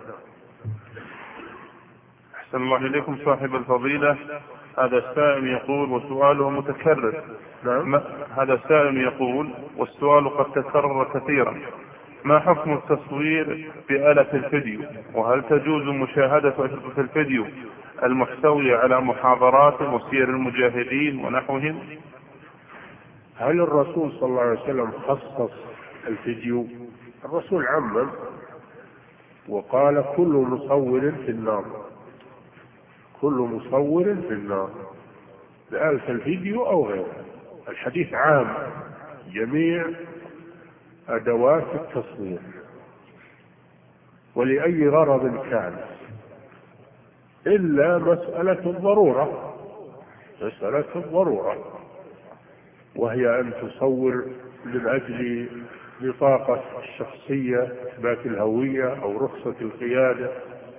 Speaker 2: أحسن الله إليكم صاحب الفضيلة. هذا السائل يقول وسؤاله متكرر.
Speaker 1: نعم.
Speaker 2: هذا السائل يقول والسؤال قد تكرر كثيرا: ما حكم التصوير بآلة الفيديو؟ وهل تجوز مشاهدة أشرطة الفيديو المحتوية على محاضرات وسير المجاهدين ونحوهم؟
Speaker 1: هل الرسول صلى الله عليه وسلم خصص الفيديو؟ الرسول عمم وقال: كل مصور في النار، كل مصور في النار، بآلة الفيديو أو غيره. الحديث عام جميع أدوات التصوير ولأي غرض كان، إلا مسألة الضرورة، مسألة الضرورة، وهي أن تصور من أجل بطاقة الشخصية، إثبات الهوية أو رخصة القيادة.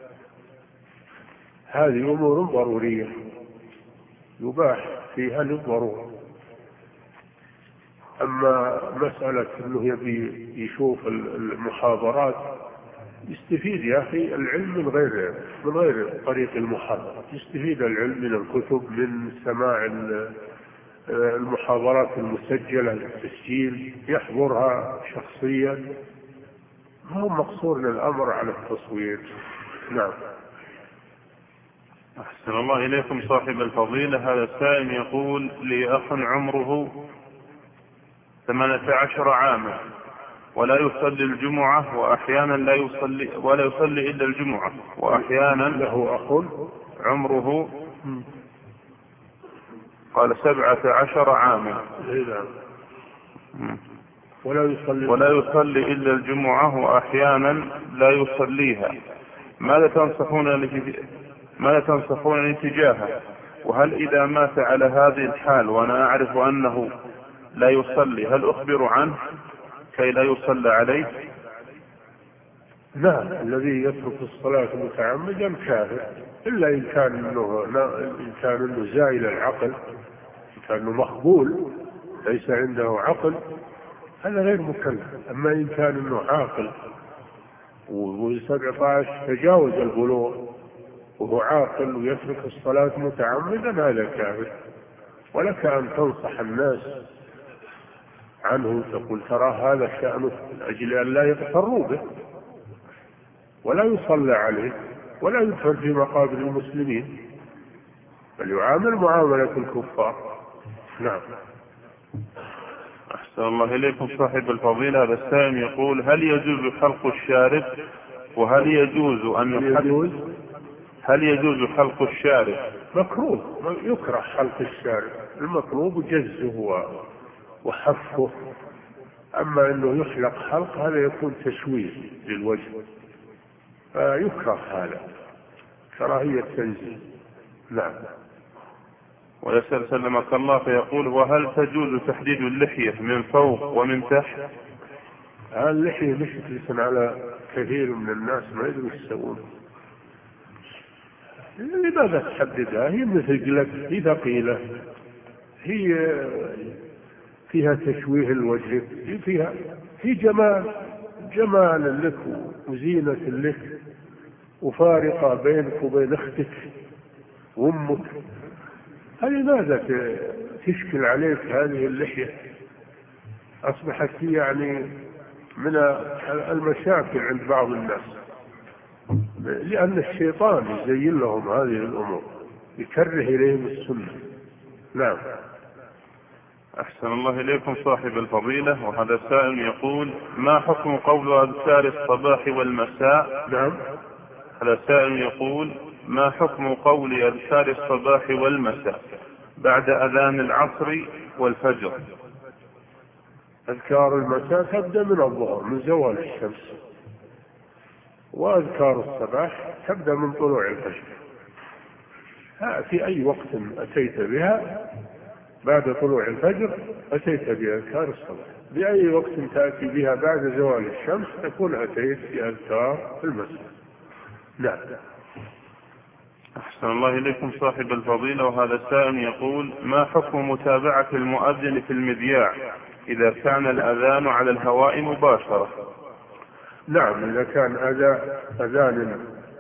Speaker 1: هذه أمور ضرورية يباح فيها للضرورة. أما مسألة أنه يبي يشوف المحاضرات، يستفيد يا أخي العلم من غير طريق المحاضرة، يستفيد العلم من الكتب، من سماع المحاضرات المسجلة للتسجيل، يحضرها شخصيا. ما هو مقصور الأمر على التصوير. نعم.
Speaker 2: أحسن الله إليكم صاحب الفضيلة. هذا السائل يقول: لي أخ عمره 18 عاما ولا يصلي الجمعة، وأحيانا لا يصلي ولا يصلي إلا الجمعة، وأحيانا
Speaker 1: له أخ
Speaker 2: عمره قال 17 عاما ولا يصلي إلا الجمعة، وأحيانا لا يصليها. ماذا تنصحون تجاهه؟ وهل إذا مات على هذه الحال وأنا أعرف أنه لا يصلي هل أخبر عنه كي لا يصلى عليه؟
Speaker 1: نعم، الذي يترك الصلاة متعمدا كافر، إلا إن كان إنه زائل العقل، إن كان مخبول ليس عنده عقل، هذا غير مكلف. أما إن كان إنه عاقل و17 تجاوز البلوغ وهو عاقل ويترك الصلاة متعمدا، هذا كافر. ولك أن تنصح الناس عنه، تقول: ترى هذا شأنه، من أجل أن لا يغتروا به ولا يصلى عليه ولا يدفن في مقابر المسلمين، بل يعامل معاملة الكفار. نعم.
Speaker 2: أحسن الله إليكم صاحب الفضيلة. هذا السائل يقول: هل يجوز حلق الشارب؟ وهل يجوز هل يجوز حلق الشارب؟
Speaker 1: مكروه، يكره حلق الشارب، المطلوب جزه وحفه. أما أنه يحلق حلق هذا يكون تشويه للوجه، فيكره هذا كراهية تنزيل. نعم.
Speaker 2: ويسأل سلمك الله فيقول: وهل تجوز تحديد اللحية من فوق ومن تحت؟
Speaker 1: اللحية مشكلة على كثير من الناس، ما يدري ايش يسوون. لماذا تحددها؟ هي مثقلة، هي ثقيلة، هي فيها تشويه الوجه، في جمال لك وزينة لك، وفارقة بينك وبين أختك وأمك. فلماذا تشكل عليك هذه اللحية؟ أصبحت يعني من المشاكل عند بعض الناس، لأن الشيطان يزين لهم هذه الأمور، يكره إليهم السنة. نعم.
Speaker 2: أحسن الله إليكم صاحب الفضيلة. وهذا سائل يقول: ما حكم قول أذكار الصباح والمساء؟
Speaker 1: نعم.
Speaker 2: هذا سائل يقول: ما حكم قول أذكار الصباح والمساء بعد أذان العصر والفجر؟
Speaker 1: أذكار المساء تبدأ من الظهر، من زوال الشمس، وأذكار الصباح تبدأ من طلوع الفجر. في أي وقت أتيت بها بعد طلوع الفجر أتيت بأذكار الصباح، بأي وقت تأتي بها بعد زوال الشمس تكون أتيت بأذكار المساء. نعم.
Speaker 2: أحسن الله إليكم صاحب الفضيلة. وهذا السائل يقول: ما حكم متابعة المؤذن في المذياع إذا كان الأذان على الهواء مباشرة؟
Speaker 1: نعم، إذا كان أذان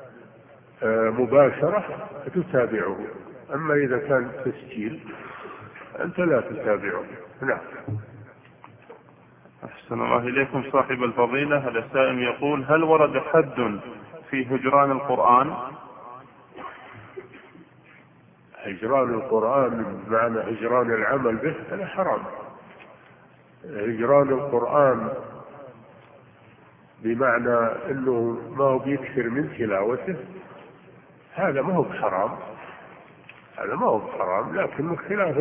Speaker 1: مباشرة تتابعه، أما إذا كان تسجيل أنت لا تتابعه. نعم.
Speaker 2: أحسن الله إليكم صاحب الفضيلة. هذا السائل يقول: هل ورد حد في هجران القرآن؟
Speaker 1: هجران القرآن بمعنى هجران العمل به هذا حرام. هجران القرآن بمعنى أنه ما هو بيكثر من تلاوته، هذا ما هو بحرام، هذا ما هو بحرام، لكن خلاف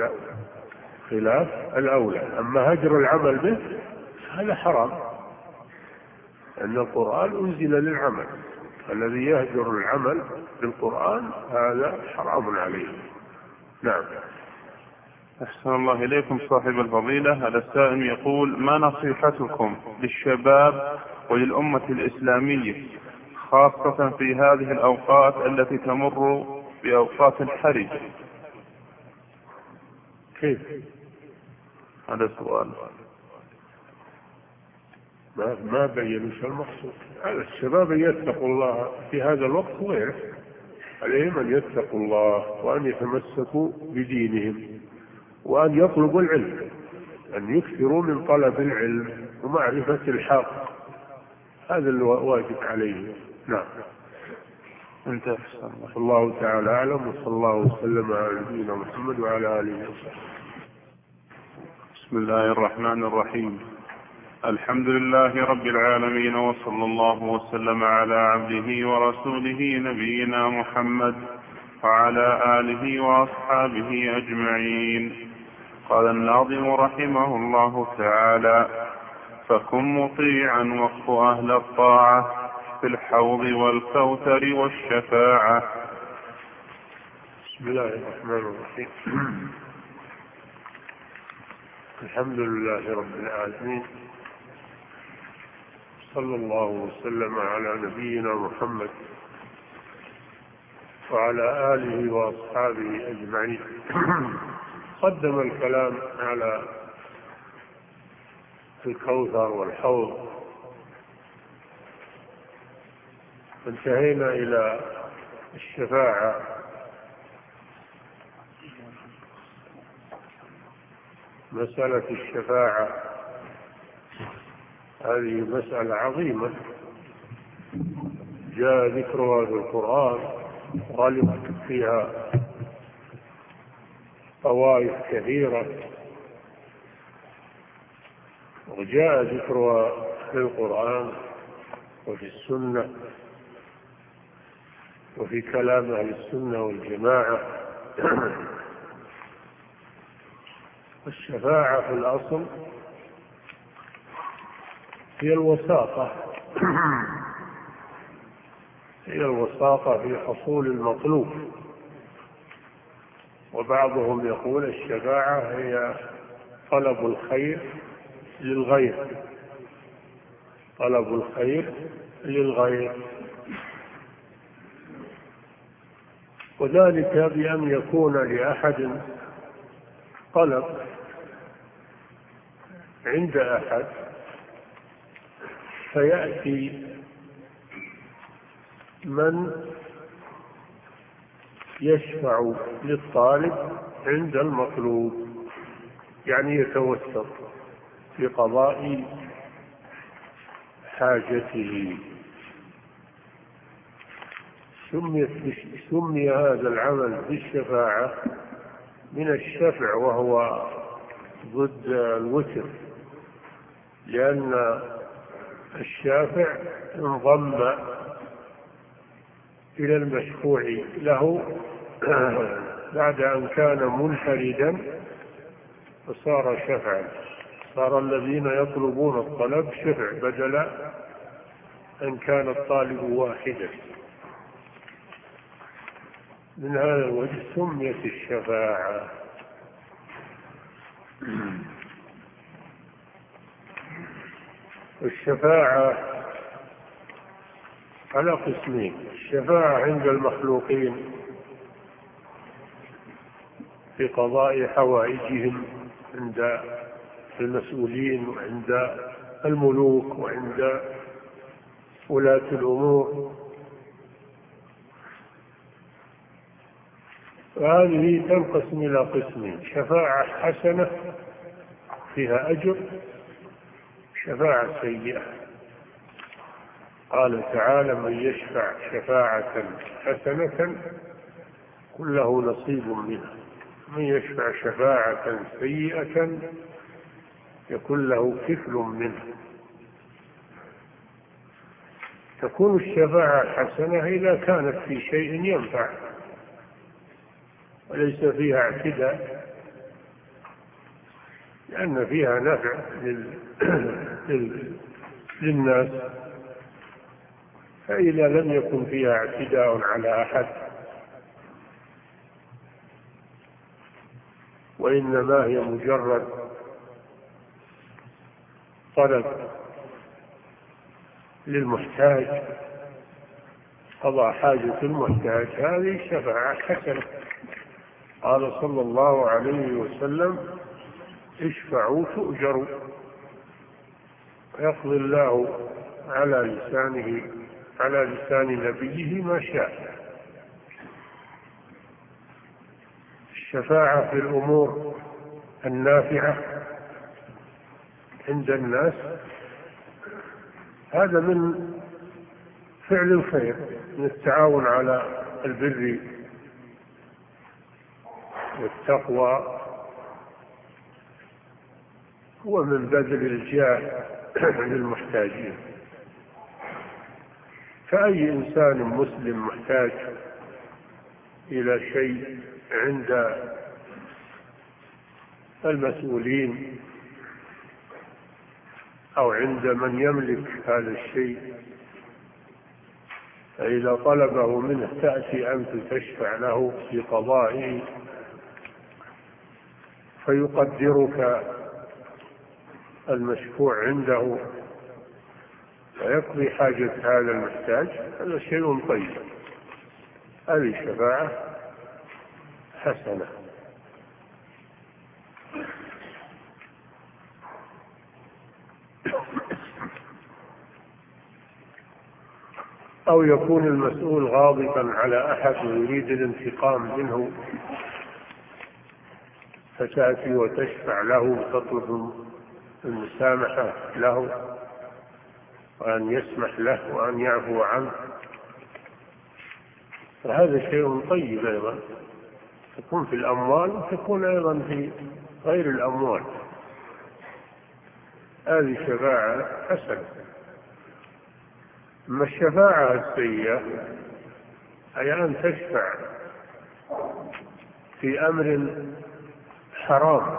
Speaker 1: الأولى. أما هجر العمل به هذا حرام، أن القرآن أنزل للعمل، الذي يهجر العمل بالقرآن هذا حرام عليه. نعم.
Speaker 2: أحسن الله إليكم صاحب الفضيلة. هذا السائل يقول: ما نصيحتكم للشباب وللأمة الإسلامية خاصة في هذه الأوقات التي تمر بأوقات حرج؟
Speaker 1: كيف؟
Speaker 2: هذا السؤال
Speaker 1: ما بين ايش المقصود. على الشباب ان يتقوا الله في هذا الوقت وغيره، عليهم ان يتقوا الله وان يتمسكوا بدينهم وان يطلبوا العلم، ان يكثروا من طلب العلم ومعرفة الحق، هذا الواجب عليهم. نعم.
Speaker 2: انتهى.
Speaker 1: الله تعالى اعلم، وصلى الله وسلم على نبينا محمد وعلى اله وصحبه.
Speaker 2: بسم الله الرحمن الرحيم. الحمد لله رب العالمين، وصلى الله وسلم على عبده ورسوله نبينا محمد وعلى آله وأصحابه أجمعين. قال الناظم رحمه الله تعالى: فكن مطيعا وقف أهل الطاعة في الحوض والكوثر والشفاعة.
Speaker 1: بسم الله الرحمن الرحيم. الحمد لله رب العالمين، صلى الله وسلم على نبينا محمد وعلى آله وأصحابه أجمعين. قدم الكلام على الكوثر والحوض، انتهينا إلى الشفاعة. مسألة الشفاعة هذه مسألة عظيمة جاء ذكرها في القرآن، غلط فيها طوائف كثيرة، وجاء ذكرها في القرآن وفي السنة وفي كلام أهل السنة والجماعة. الشفاعة في الأصل هي الوساطة، هي الوساطة في حصول المطلوب. وبعضهم يقول الشفاعة هي طلب الخير للغير، طلب الخير للغير، وذلك بأن يكون لأحد طلب عند أحد فيأتي من يشفع للطالب عند المطلوب، يعني يتوسط في قضاء حاجته. سمي هذا العمل بالشفاعة من الشفع، وهو ضد الوتر، لأن الشافع انضم إلى المشفوع له بعد أن كان منفردا فصار شفعا، صار الذين يطلبون الطلب شفع بدل أن كان الطالب واحدا. من هذا الوجه سميت الشفاعة. الشفاعة على قسمين: الشفاعة عند المخلوقين في قضاء حوائجهم عند المسؤولين وعند الملوك وعند ولاة الأمور، وهذه تنقسم إلى قسمين: شفاعة حسنة فيها أجر، شفاعة سيئة. قال تعالى: من يشفع شفاعة حسنة كن له نصيب منها، من يشفع شفاعة سيئة يكن له كفل منها. تكون الشفاعة حسنة إذا كانت في شيء ينفع وليس فيها اعتداء، لأن فيها نفع للناس. فإذا لم يكن فيها اعتداء على أحد وإنما هي مجرد طلب للمحتاج، قضاء حاجة المحتاج، هذه شفاعة حسنة. قال صلى الله عليه وسلم: اشفعوا تؤجروا، يقضي الله على لسان نبيه ما شاء. الشفاعة في الأمور النافعة عند الناس هذا من فعل الخير، من التعاون على البر والتقوى، ومن بذل الجاه للمحتاجين. فأي إنسان مسلم محتاج إلى شيء عند المسؤولين أو عند من يملك هذا الشيء، فإذا طلبه منه تأتي أنت تشفع له في قضائه فيقدرك المشفوع عنده ويقضي حاجة هذا المحتاج، هذا شيء طيب، هذه شفاعة حسنة. أو يكون المسؤول غاضبا على أحد ويريد الانتقام منه، فتأتي وتشفع له وتطلب المسامحة له وأن يسمح له وأن يعفو عنه، فهذا شيء طيب أيضا، تكون في الأموال وتكون أيضا في غير الأموال، هذه شفاعة حسنة. أما الشفاعة السيئة أي أن تشفع في أمر حرام،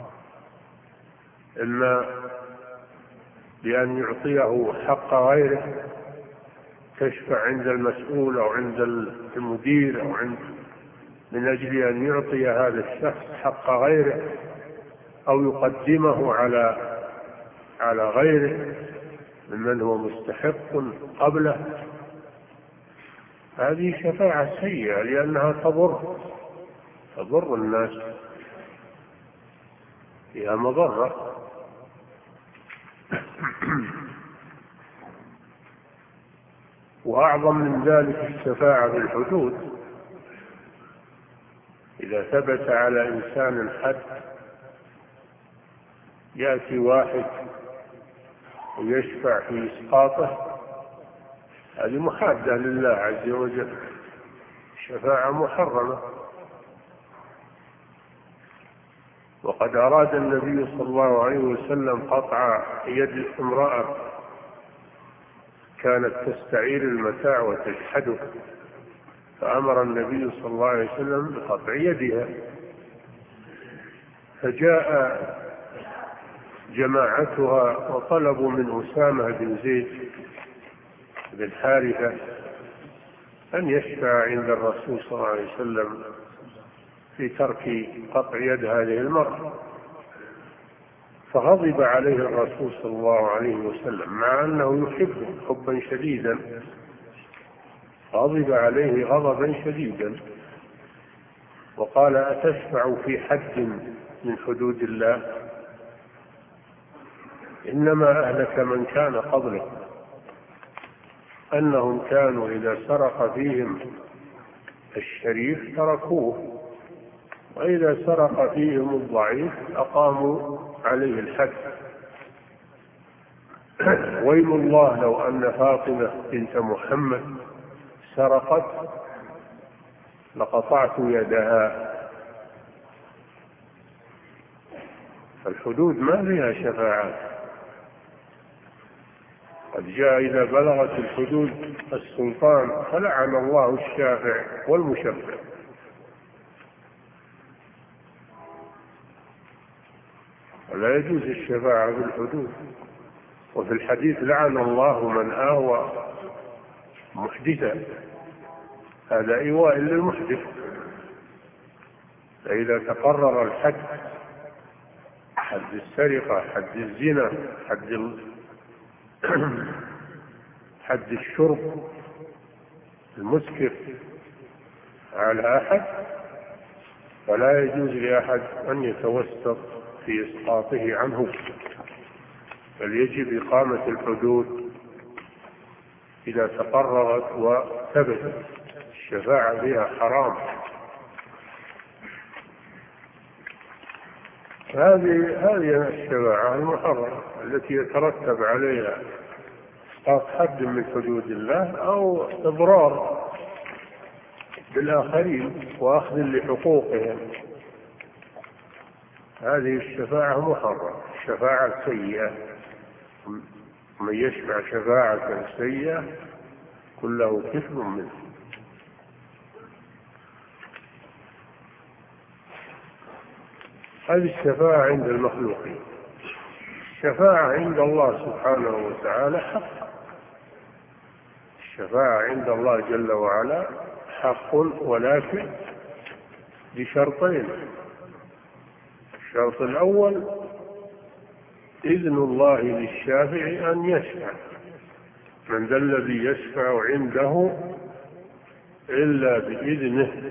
Speaker 1: إما بأن يعطيه حق غيره، تشفع عند المسؤول أو عند المدير أو من أجل أن يعطي هذا الشخص حق غيره أو يقدمه على غيره ممن هو مستحق قبله، هذه شفاعة سيئة لأنها تضر الناس، فيها مضرة. وأعظم من ذلك الشفاعة في الحدود. إذا ثبت على إنسان الحد يأتي واحد ويشفع في إسقاطه، هذه محادة لله عز وجل، شفاعة محرمة. وقد أراد النبي صلى الله عليه وسلم قطع يد امرأة كانت تستعير المتاع وتجحده، فأمر النبي صلى الله عليه وسلم بقطع يدها، فجاء جماعتها وطلبوا من أسامة بن زيد بن حارثة أن يشفع عند الرسول صلى الله عليه وسلم في ترك قطع يد هذه المرأة، فغضب عليه الرسول صلى الله عليه وسلم مع أنه يحبه حبا شديدا، غضب عليه غضبا شديدا وقال: أتشفع في حد من حدود الله؟ إنما أهلك من كان قبلك أنهم كانوا إذا سرق فيهم الشريف تركوه، وإذا سرق فيهم الضعيف أقاموا عليه الحد. ويم الله لو أن فاطمة بنت محمد سرقت لقطعت يدها. الحدود ما فيها شفاعات. قد جاء إذا بلغت الحدود السلطان فلعن الله الشافع والمشفع. ولا يجوز الشفاعة في الحدود. وفي الحديث: لعن الله من آوى محدثا، هذا إيواء للمحدث. فإذا تقرر الحد، حد السرقة، حد الزنا، حد الشرب المسكر على أحد، فلا يجوز لأحد أن يتوسط في إسقاطه عنه، بل يجب إقامة الحدود إذا تقررت وثبتت. الشفاعة فيها حرام. هذه الشفاعة المحرمة التي يترتب عليها إسقاط حد من حدود الله أو إضرار بالآخرين وأخذ لحقوقهم. هذه الشفاعة محرمة، شفاعة سيئة. من يشفع شفاعة سيئة كله كفر منه. هذه الشفاعة عند المخلوقين. الشفاعة عند الله سبحانه وتعالى حق. الشفاعة عند الله جل وعلا حق، ولكن بشرطين. الشرط الأول: إذن الله للشافع أن يشفع. من ذا الذي يشفع عنده إلا بإذنه.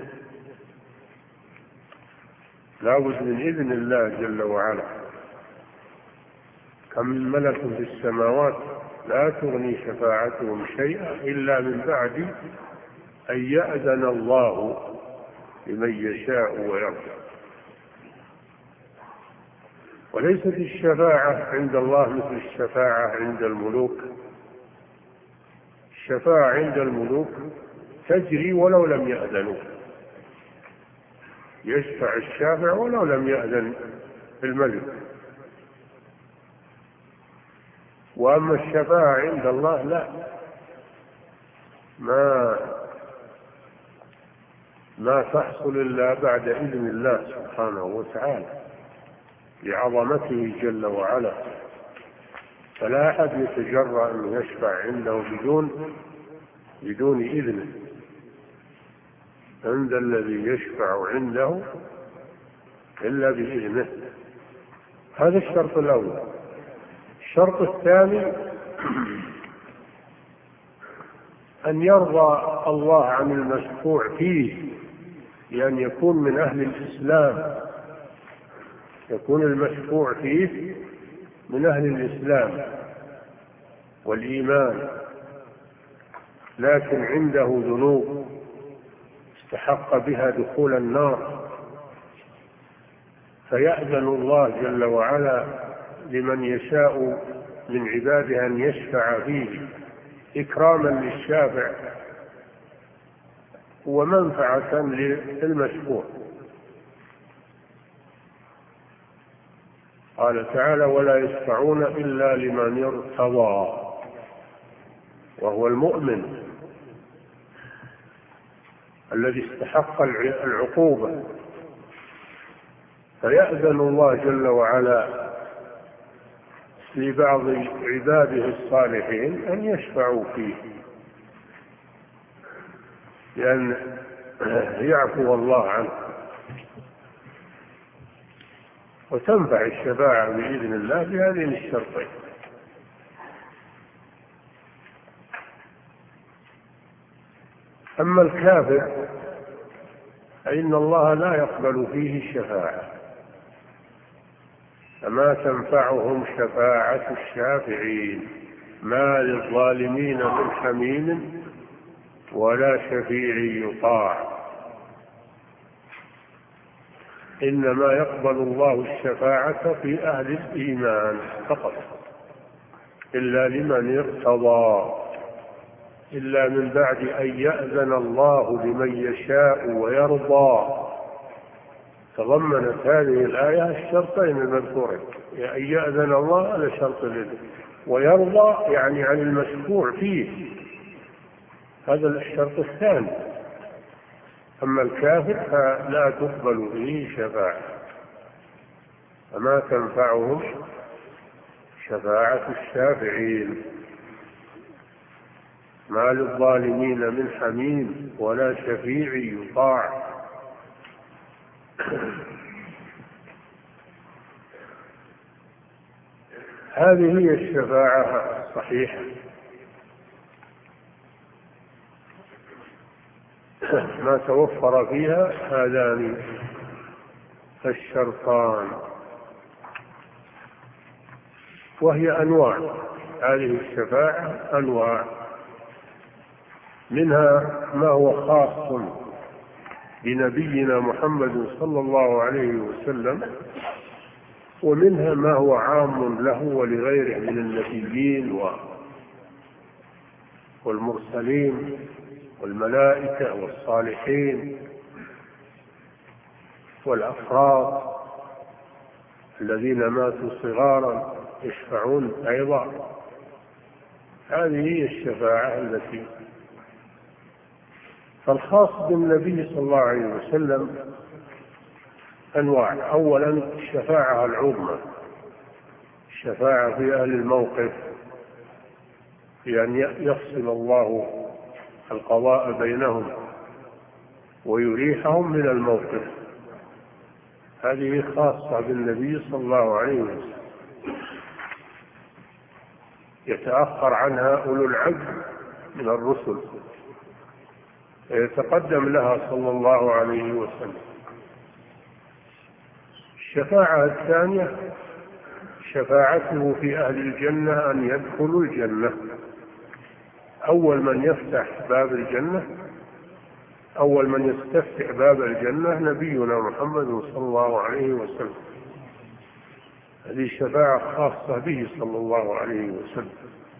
Speaker 1: لا بد من إذن الله جل وعلا. كم من ملك في السماوات لا تغني شفاعتهم شيئا إلا من بعد أن يأذن الله لمن يشاء ويرضى. وليست الشفاعة عند الله مثل الشفاعة عند الملوك. الشفاعة عند الملوك تجري ولو لم يأذنوا، يشفع الشافع ولو لم يأذن الملك. وأما الشفاعة عند الله لا، ما تحصل إلا بعد إذن الله سبحانه وتعالى لعظمته جل وعلا. فلا أحد يتجرأ أن يشفع عنده بدون إذنه. عند الذي يشفع عنده إلا بإذنه. هذا الشرط الأول. الشرط الثاني: أن يرضى الله عن المشفوع فيه، بأن يكون من أهل الإسلام، يكون المشفوع فيه من أهل الإسلام، والإيمان، لكن عنده ذنوب استحق بها دخول النار، فيأذن الله جل وعلا لمن يشاء من عباده أن يشفع فيه إكراما للشافع ومنفعة للمشفوع. قال تعالى: ولا يشفعون إلا لمن ارتضى، وهو المؤمن الذي استحق العقوبة، فيأذن الله جل وعلا لبعض عباده الصالحين أن يشفعوا فيه، لأن يعفو الله عنه، وتنفع الشفاعة بإذن الله بهذين الشرطين. أما الكافر فإن الله لا يقبل فيه الشفاعة، فما تنفعهم شفاعة الشافعين، ما للظالمين من حميم ولا شفيع يطاع. إنما يقبل الله الشفاعة في أهل الإيمان فقط، إلا لمن ارتضى، إلا من بعد أن يأذن الله لمن يشاء ويرضى. تضمنت هذه الآية الشرطين المذكورين، أن يأذن الله على شرط له، ويرضى يعني عن المشفوع فيه، هذا الشرط الثاني. أما الكافر فلا تقبل فيه شفاعة، فما تنفعهم شفاعة الشافعين، ما للظالمين من حميم ولا شفيع يطاع. هذه هي الشفاعة الصحيحة، ما توفر فيها هذان الشرطان، وهي أنواع. هذه الشفاعة أنواع، منها ما هو خاص بنبينا محمد صلى الله عليه وسلم، ومنها ما هو عام له ولغيره من النبيين والمرسلين والملائكة والصالحين والأفراد الذين ماتوا صغارا يشفعون أيضا. هذه هي الشفاعة التي فالخاص بالنبي صلى الله عليه وسلم أنواع. أولا الشفاعة العظمى، الشفاعة في أهل الموقف، في أن يفصل الله القضاء بينهم ويريحهم من الموقف، هذه خاصة بالنبي صلى الله عليه وسلم، يتأخر عنها أولو العزم من الرسل، يتقدم لها صلى الله عليه وسلم. الشفاعة الثانية شفاعته في أهل الجنة أن يدخلوا الجنة. أول من يفتح باب الجنة، أول من يستفتح باب الجنة نبينا محمد صلى الله عليه وسلم، هذه شفاعة خاصة به صلى الله عليه وسلم.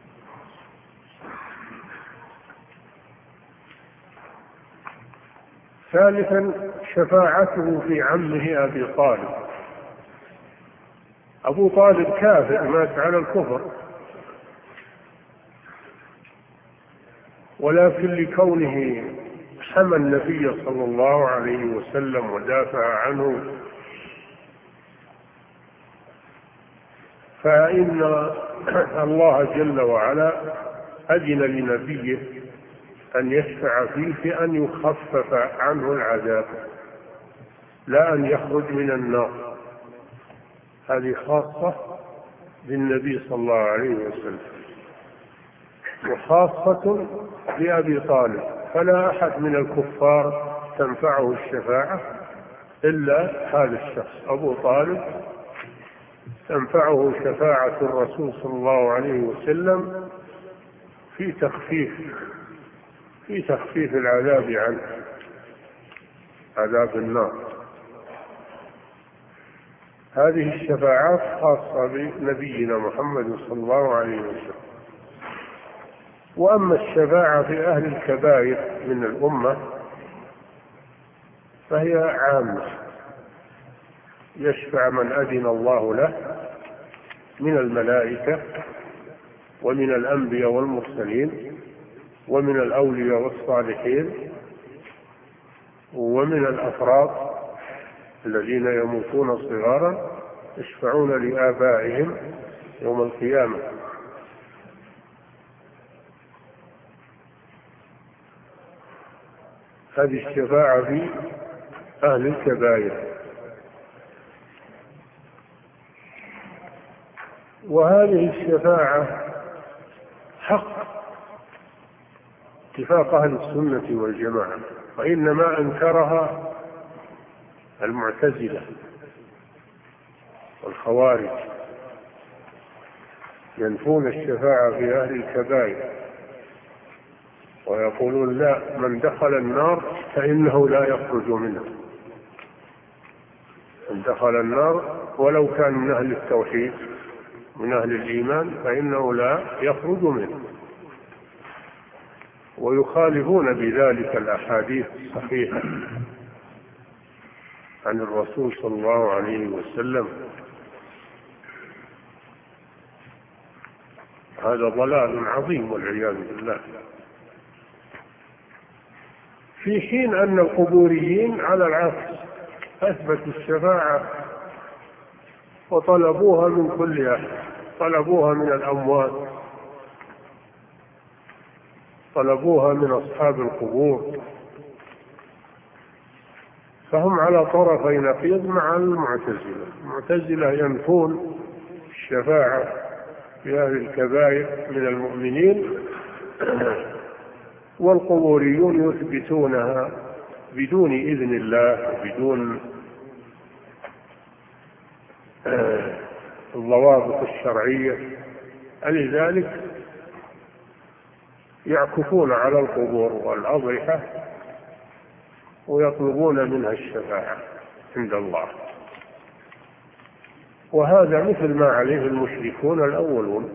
Speaker 1: ثالثا شفاعته في عمه أبي طالب. أبو طالب كافر، مات على الكفر، ولكن لكونه حمى النبي صلى الله عليه وسلم ودافع عنه، فإن الله جل وعلا أذن لنبيه أن يشفع فيه في أن يخفف عنه العذاب، لا أن يخرج من النار. هذه خاصة بالنبي صلى الله عليه وسلم، وخاصة بأبي طالب، فلا أحد من الكفار تنفعه الشفاعة إلا هذا الشخص أبو طالب، تنفعه شفاعة الرسول صلى الله عليه وسلم في تخفيف العذاب عن عذاب النار. هذه الشفاعات خاصة بنبينا محمد صلى الله عليه وسلم. وأما الشفاعة في أهل الكبائر من الأمة فهي عامة، يشفع من أذن الله له من الملائكة ومن الأنبياء والمرسلين ومن الأولياء والصالحين ومن الأفراد الذين يموتون صغارا يشفعون لآبائهم يوم القيامة. هذه الشفاعة في أهل الكبائر. وهذه الشفاعة حق اتفاق أهل السنة والجماعة، وإنما أنكرها المعتزلة والخوارج، ينفون الشفاعة في أهل الكبائر ويقولون لا، من دخل النار فإنه لا يخرج منها. من دخل النار ولو كان من أهل التوحيد من أهل الإيمان فإنه لا يخرج منه. ويخالفون بذلك الأحاديث الصحيحة عن الرسول صلى الله عليه وسلم. هذا ضلال عظيم والعياذ بالله. في حين أن القبوريين على العكس أثبتوا الشفاعة وطلبوها من كل أحد، طلبوها من الأموات، طلبوها من أصحاب القبور، فهم على طرفي نقيض مع المعتزلة. المعتزلة ينفون الشفاعة في أهل الكبائر من المؤمنين، والقبوريون يثبتونها بدون إذن الله وبدون الضوابط الشرعية. لذلك يعكفون على القبور والأضرحة ويطلبون منها الشفاعة عند الله. وهذا مثل ما عليه المشركون الأولون،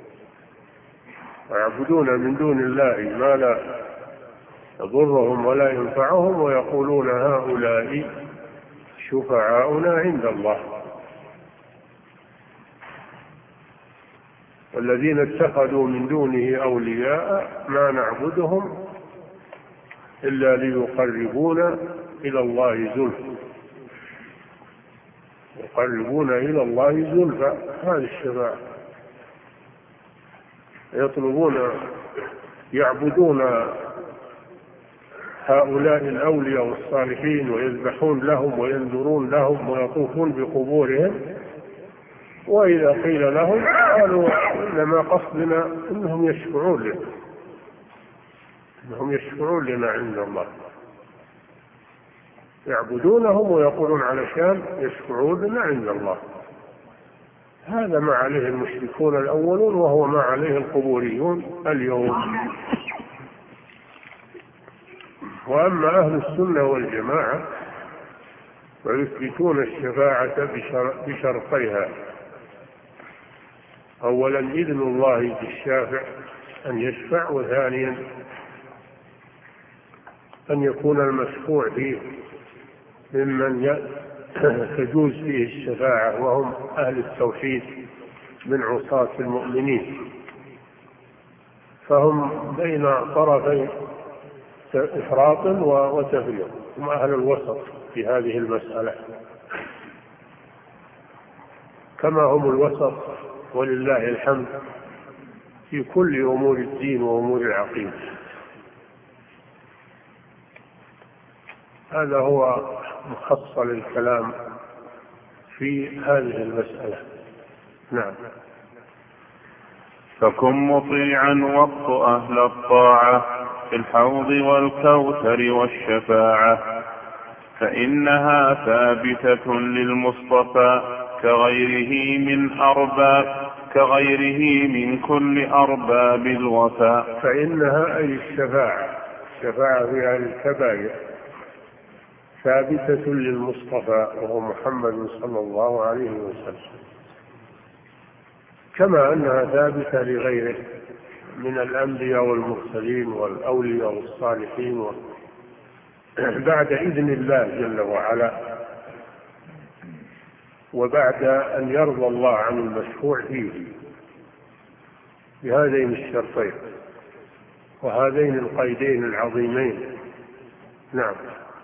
Speaker 1: ويعبدون من دون الله ما لا يضرهم ولا ينفعهم ويقولون هؤلاء شفعاؤنا عند الله. والذين اتخذوا من دونه أولياء ما نعبدهم إلا ليقربونا إلى الله زلفى، يقربون إلى الله زلفى. هذه الشفاعة يعبدون هؤلاء الأولياء والصالحين ويذبحون لهم وينذرون لهم ويطوفون بقبورهم، وإذا قيل لهم قالوا إنما قصدنا إنهم يشفعون لنا عند الله. يعبدونهم ويقولون علشان يشفعون لنا عند الله. هذا ما عليه المشركون الأولون وهو ما عليه القبوريون اليوم. وأما أهل السنة والجماعة فيثبتون الشفاعة بشرطيها: أولا إذن الله بالشافع أن يشفع، وثانيا أن يكون المشفوع فيه ممن تجوز فيه الشفاعة وهم أهل التوحيد من عصاة المؤمنين، فهم بين طرفي إفراط وتفريط، هم أهل الوسط في هذه المسألة، كما هم الوسط ولله الحمد في كل أمور الدين وأمور العقيدة. هذا هو محصل الكلام في هذه المسألة. نعم.
Speaker 2: فكن مطيعا وقت أهل الطاعة في الحوض والكوثر والشفاعة، فإنها ثابتة للمصطفى كغيره من أرباب كغيره من كل أرباب الوفاء.
Speaker 1: فإنها أي الشفاعة في أهل الكبائر ثابتة للمصطفى وهو محمد صلى الله عليه وسلم، كما أنها ثابتة لغيره من الأنبياء والمرسلين والأولياء والصالحين بعد إذن الله جل وعلا، وبعد أن يرضى الله عن المشفوع فيه بهذين الشرطين وهذين القيدين العظيمين. نعم.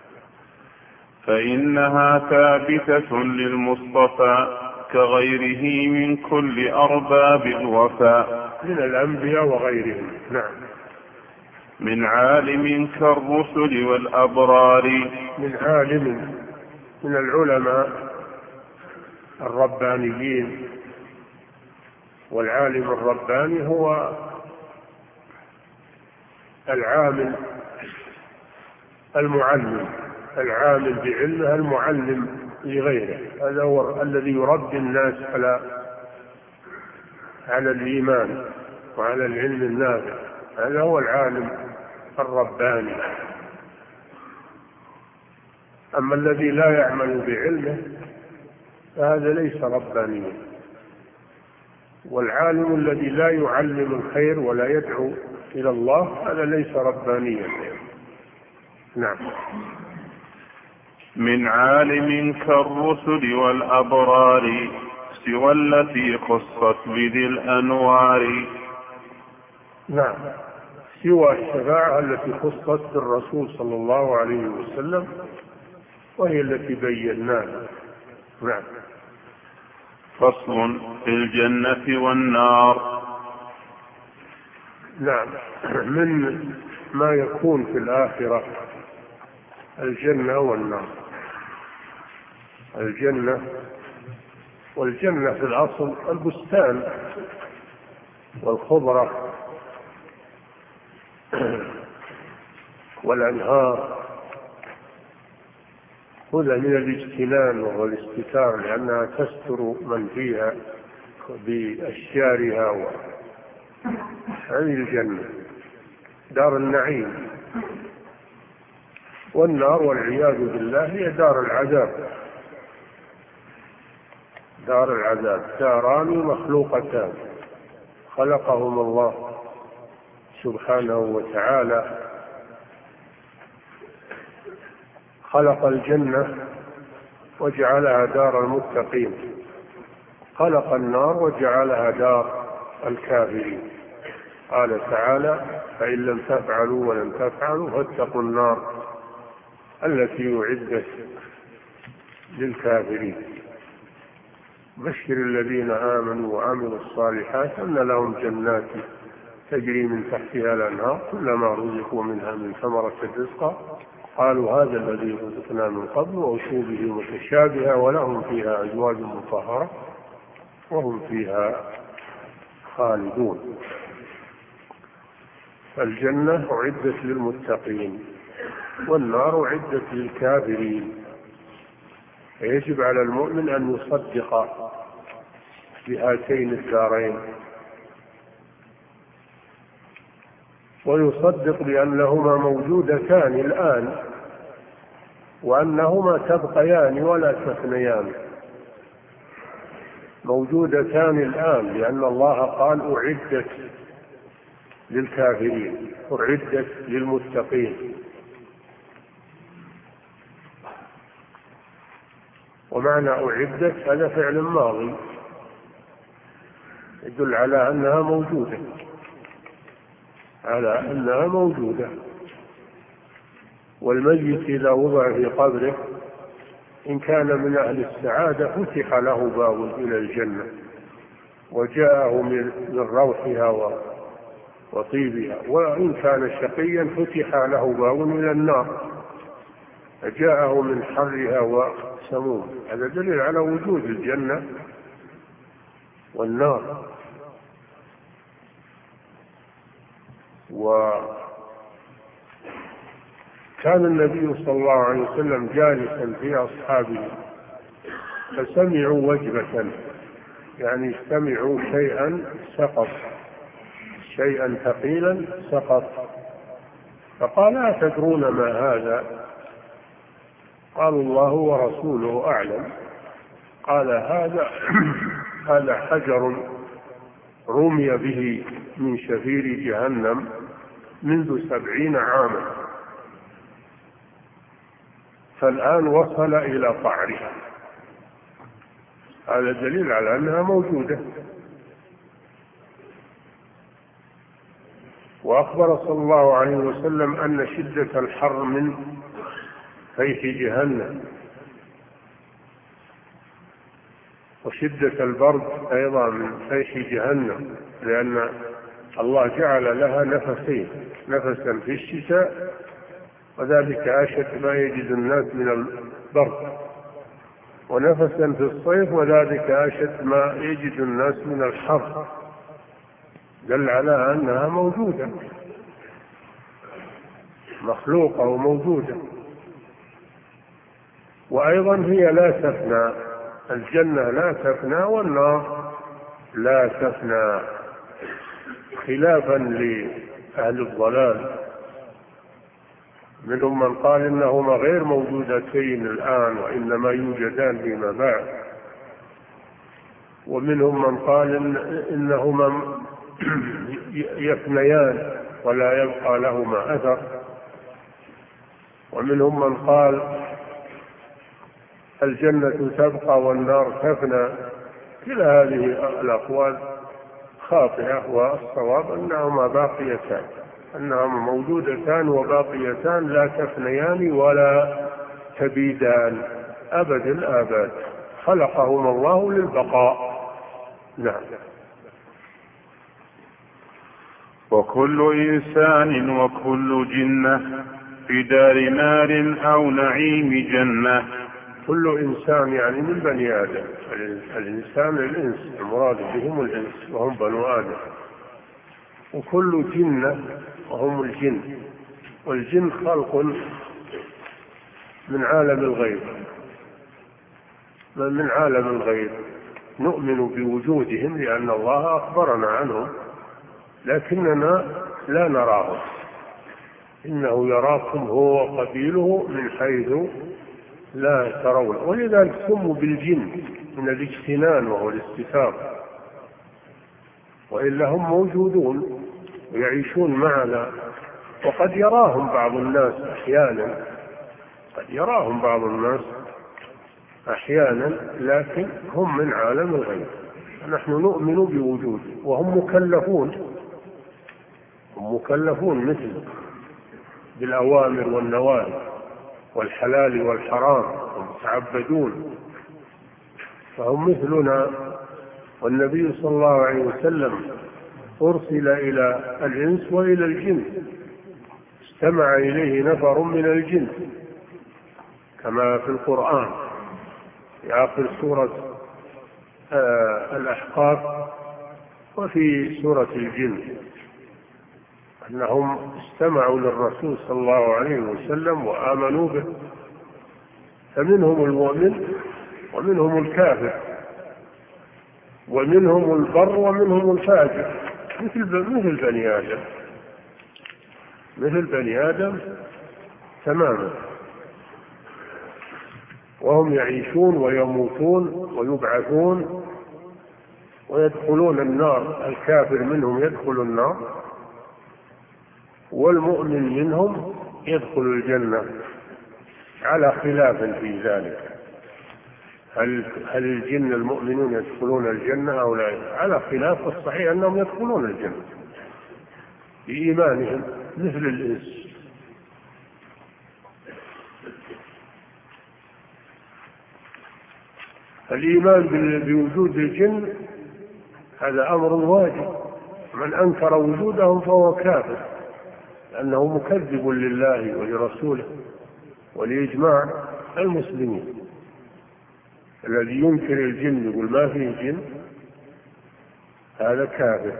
Speaker 2: فإنها ثابتة للمصطفى كغيره من كل أرباب الوفاء
Speaker 1: من الأنبياء وغيرهم. نعم.
Speaker 2: من عالم كالرسل والأبرار،
Speaker 1: من عالم من العلماء الربانيين، والعالم الرباني هو العامل المعلم، العامل بعلمه المعلم لغيره، هذا هو الذي يربي الناس على الإيمان وعلى العلم النافع، هذا هو العالم الرباني. أما الذي لا يعمل بعلمه فهذا ليس ربانيا، والعالم الذي لا يعلم الخير ولا يدعو إلى الله هذا ليس ربانيا. نعم.
Speaker 2: من عالم كالرسل والأبرار سوى التي خصت بذي الأنوار.
Speaker 1: نعم، سوى الشفاعة التي خصت بالرسول صلى الله عليه وسلم وهي التي بيناها. نعم.
Speaker 2: فصل في الجنة والنار.
Speaker 1: نعم. من ما يكون في الآخرة الجنة والنار. الجنة والجنة في الأصل البستان والخضرة والأنهار، هذا من الاجتنان وهو الاستتار، لأنها تستر من فيها بأشجارها. هذه الجنة دار النعيم، والنار والعياذ بالله هي دار العذاب. دار العذاب داران مخلوقتان خلقهم الله سبحانه وتعالى، خلق الجنة وجعلها دار المتقين، خلق النار وجعلها دار الكافرين. قال تعالى: فإن لم تفعلوا ولم تفعلوا فاتقوا النار التي أعدت للكافرين. بشر الذين آمنوا وعملوا الصالحات أن لهم جنات تجري من تحتها الأنهار كلما رزقوا منها من ثمرة رزقا قالوا هذا الذي رزقنا من قبل وأتوا به متشابها ولهم فيها أزواج مطهرة وهم فيها خالدون. الجنة أعدت للمتقين والنار أعدت للكافرين، فيجب على المؤمن أن يصدق بهاتين الدارين، ويصدق بأنهما موجودتان الآن وأنهما تبقيان ولا تفنيان، موجودتان الآن، لأن الله قال أعدت للكافرين أعدت للمتقين. ومعنى أعدت هذا فعل ماضي يدل على أنها موجودة، على أنها موجودة. والميت إذا وضع في قبره إن كان من أهل السعادة فتح له باب إلى الجنة وجاءه من روحها وطيبها، وإن كان شقيا فتح له باب إلى النار فجاءه من حرها وسموم. هذا دليل على وجود الجنة والنار. وكان النبي صلى الله عليه وسلم جالسا في أصحابه فسمعوا وجبة، يعني اجتمعوا شيئا سقط، شيئا ثقيلا سقط. فقال أتدرون ما هذا؟ قالوا الله ورسوله أعلم. قال هذا حجر رمي به من شفير جهنم منذ 70 عاما، فالآن وصل إلى قعرها. هذا دليل على أنها موجودة. وأخبر صلى الله عليه وسلم أن شدة الحر من فيح جهنم، وشدة البرد أيضا من فيح جهنم، لأن الله جعل لها نفسين، نفسا في الشتاء وذلك أشد ما يجد الناس من البرد، ونفسا في الصيف وذلك أشد ما يجد الناس من الحر. دل على أنها موجودة، مخلوقة وموجودة. وأيضا هي لا تفنى، الجنة لا تفنى والنار لا تفنى، خلافا لأهل الضلال. منهم من قال إنهما غير موجودتين الآن وإنما يوجدان فيما بعد، ومنهم من قال إنهما يفنيان ولا يبقى لهما أثر، ومنهم من قال الجنة تبقى والنار تفنى. كل هذه الأقوال خاطئة، والصواب أنهما باقيتان، أنهما موجودتان وباقيتان لا تفنيان ولا تبيدان أبد الآباد، خلقهما الله للبقاء. نعم.
Speaker 2: وكل إنسان وكل جنة في دار نار أو نعيم جنة.
Speaker 1: كل إنسان يعني من بني آدم، الإنسان الإنس، المراد بهم الإنس وهم بنو آدم. وكل جنة وهم الجن، والجن خلق من عالم الغيب، من عالم الغيب، نؤمن بوجودهم لأن الله أخبرنا عنهم لكننا لا نراهم. إنه يراكم هو وقبيله من حيث لا ترون، ولذلك سموا بالجن من الاجتنان وهو الاستتار، وإلا هم موجودون ويعيشون معنا، وقد يراهم بعض الناس أحيانا، قد يراهم بعض الناس أحيانا، لكن هم من عالم الغيب. نحن نؤمن بوجود، وهم مكلفون، هم مكلفون مثل بالأوامر والنواهي والحلال والحرام، ومتعبدون، فهم مثلنا. والنبي صلى الله عليه وسلم أرسل إلى الإنس وإلى الجن، استمع إليه نفر من الجن كما في القرآن في آخر سورة الأحقاف وفي سورة الجن، أنهم استمعوا للرسول صلى الله عليه وسلم وآمنوا به، فمنهم المؤمن ومنهم الكافر، ومنهم البر ومنهم الفاجر، مثل بني آدم، مثل بني آدم تماما. وهم يعيشون ويموتون ويبعثون ويدخلون النار. الكافر منهم يدخل النار، والمؤمن منهم يدخل الجنة، على خلاف في ذلك. هل الجن المؤمنون يدخلون الجنة أو لا؟ على خلاف، الصحيح أنهم يدخلون الجنة بإيمانهم مثل الإنس. الإيمان بوجود الجن هذا أمر واجب، من أنكر وجودهم فهو كافر، لأنه مكذب لله ولرسوله ولإجماع المسلمين. الذي ينكر الجن يقول ما فيه جن هذا كافر،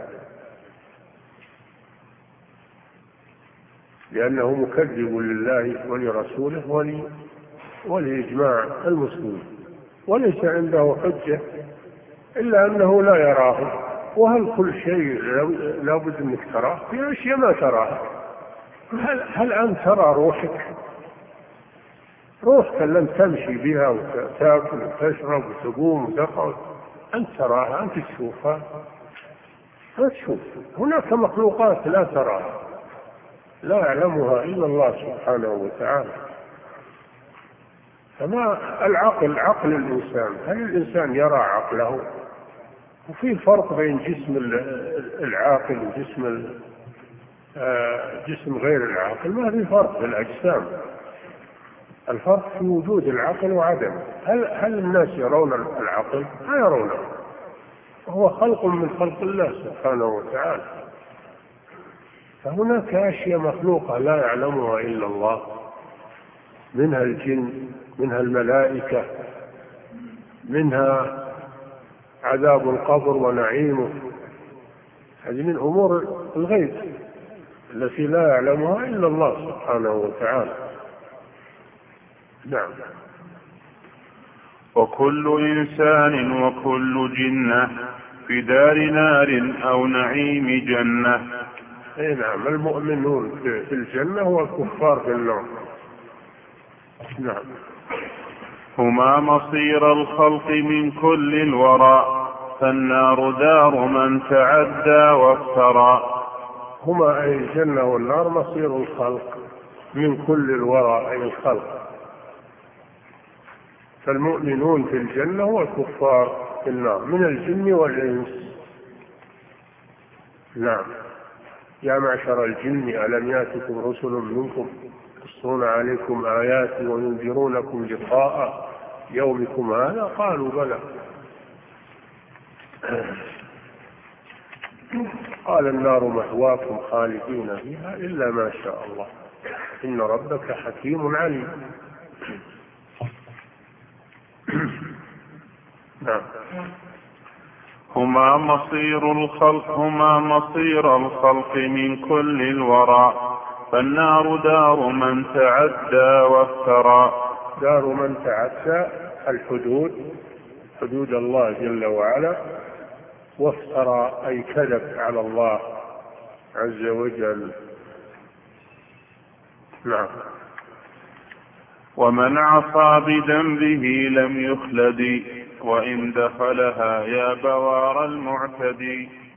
Speaker 1: لأنه مكذب لله ولرسوله ولإجماع المسلمين، وليس عنده حجة إلا أنه لا يراه. وهل كل شيء لابد أنك تراه؟ في أشياء ما تراها. هل أنت ترى روحك؟ روحك لن تمشي بها وتأكل وتشرب وتقوم وتقعد، أنت تراها، أنت تشوفها، لا تشوف. هناك مخلوقات لا تراها، لا يعلمها إلا الله سبحانه وتعالى. فما عقل الإنسان، هل الإنسان يرى عقله؟ وفي فرق بين جسم العاقل وجسم جسم غير العاقل. ما في فرق في الأجسام، الفرق في وجود العقل وعدمه. هل الناس يرون العقل؟ لا يرونه، وهو خلق من خلق الله سبحانه وتعالى. فهناك أشياء مخلوقة لا يعلمها إلا الله، منها الجن، منها الملائكة، منها عذاب القبر ونعيمه. هذه من أمور الغيب التي لا يعلمها إلا الله سبحانه وتعالى. نعم.
Speaker 2: وكل إنسان وكل جنة في دار نار أو نعيم جنة.
Speaker 1: أي نعم، المؤمنون في الجنة والكفار في النار. نعم.
Speaker 2: هما مصير الخلق من كل الورى، فالنار دار من تعدى وافترى.
Speaker 1: هما أي الجنة والنار مصير الخلق من كل الورى أي الخلق، فالمؤمنون في الجنة والكفار في النار من الجن والإنس. نعم. يا معشر الجن ألم يأتكم رسل منكم يقصون عليكم آياتي وينذرونكم لقاء يومكم هذا؟ قالوا بلى. قال النار مثواكم خالدين فيها إلا ما شاء الله إن ربك حكيم عليم. نعم.
Speaker 2: هما مصير الخلق من كل الورى، فالنار دار من تعدى وافترى.
Speaker 1: دار من تعدى حدود الله جل وعلا، وافترى أي كذب على الله عز وجل. نعم.
Speaker 2: ومن عصى بذنبه لم يخلد، وإن دخلها يا بوار المعتدي.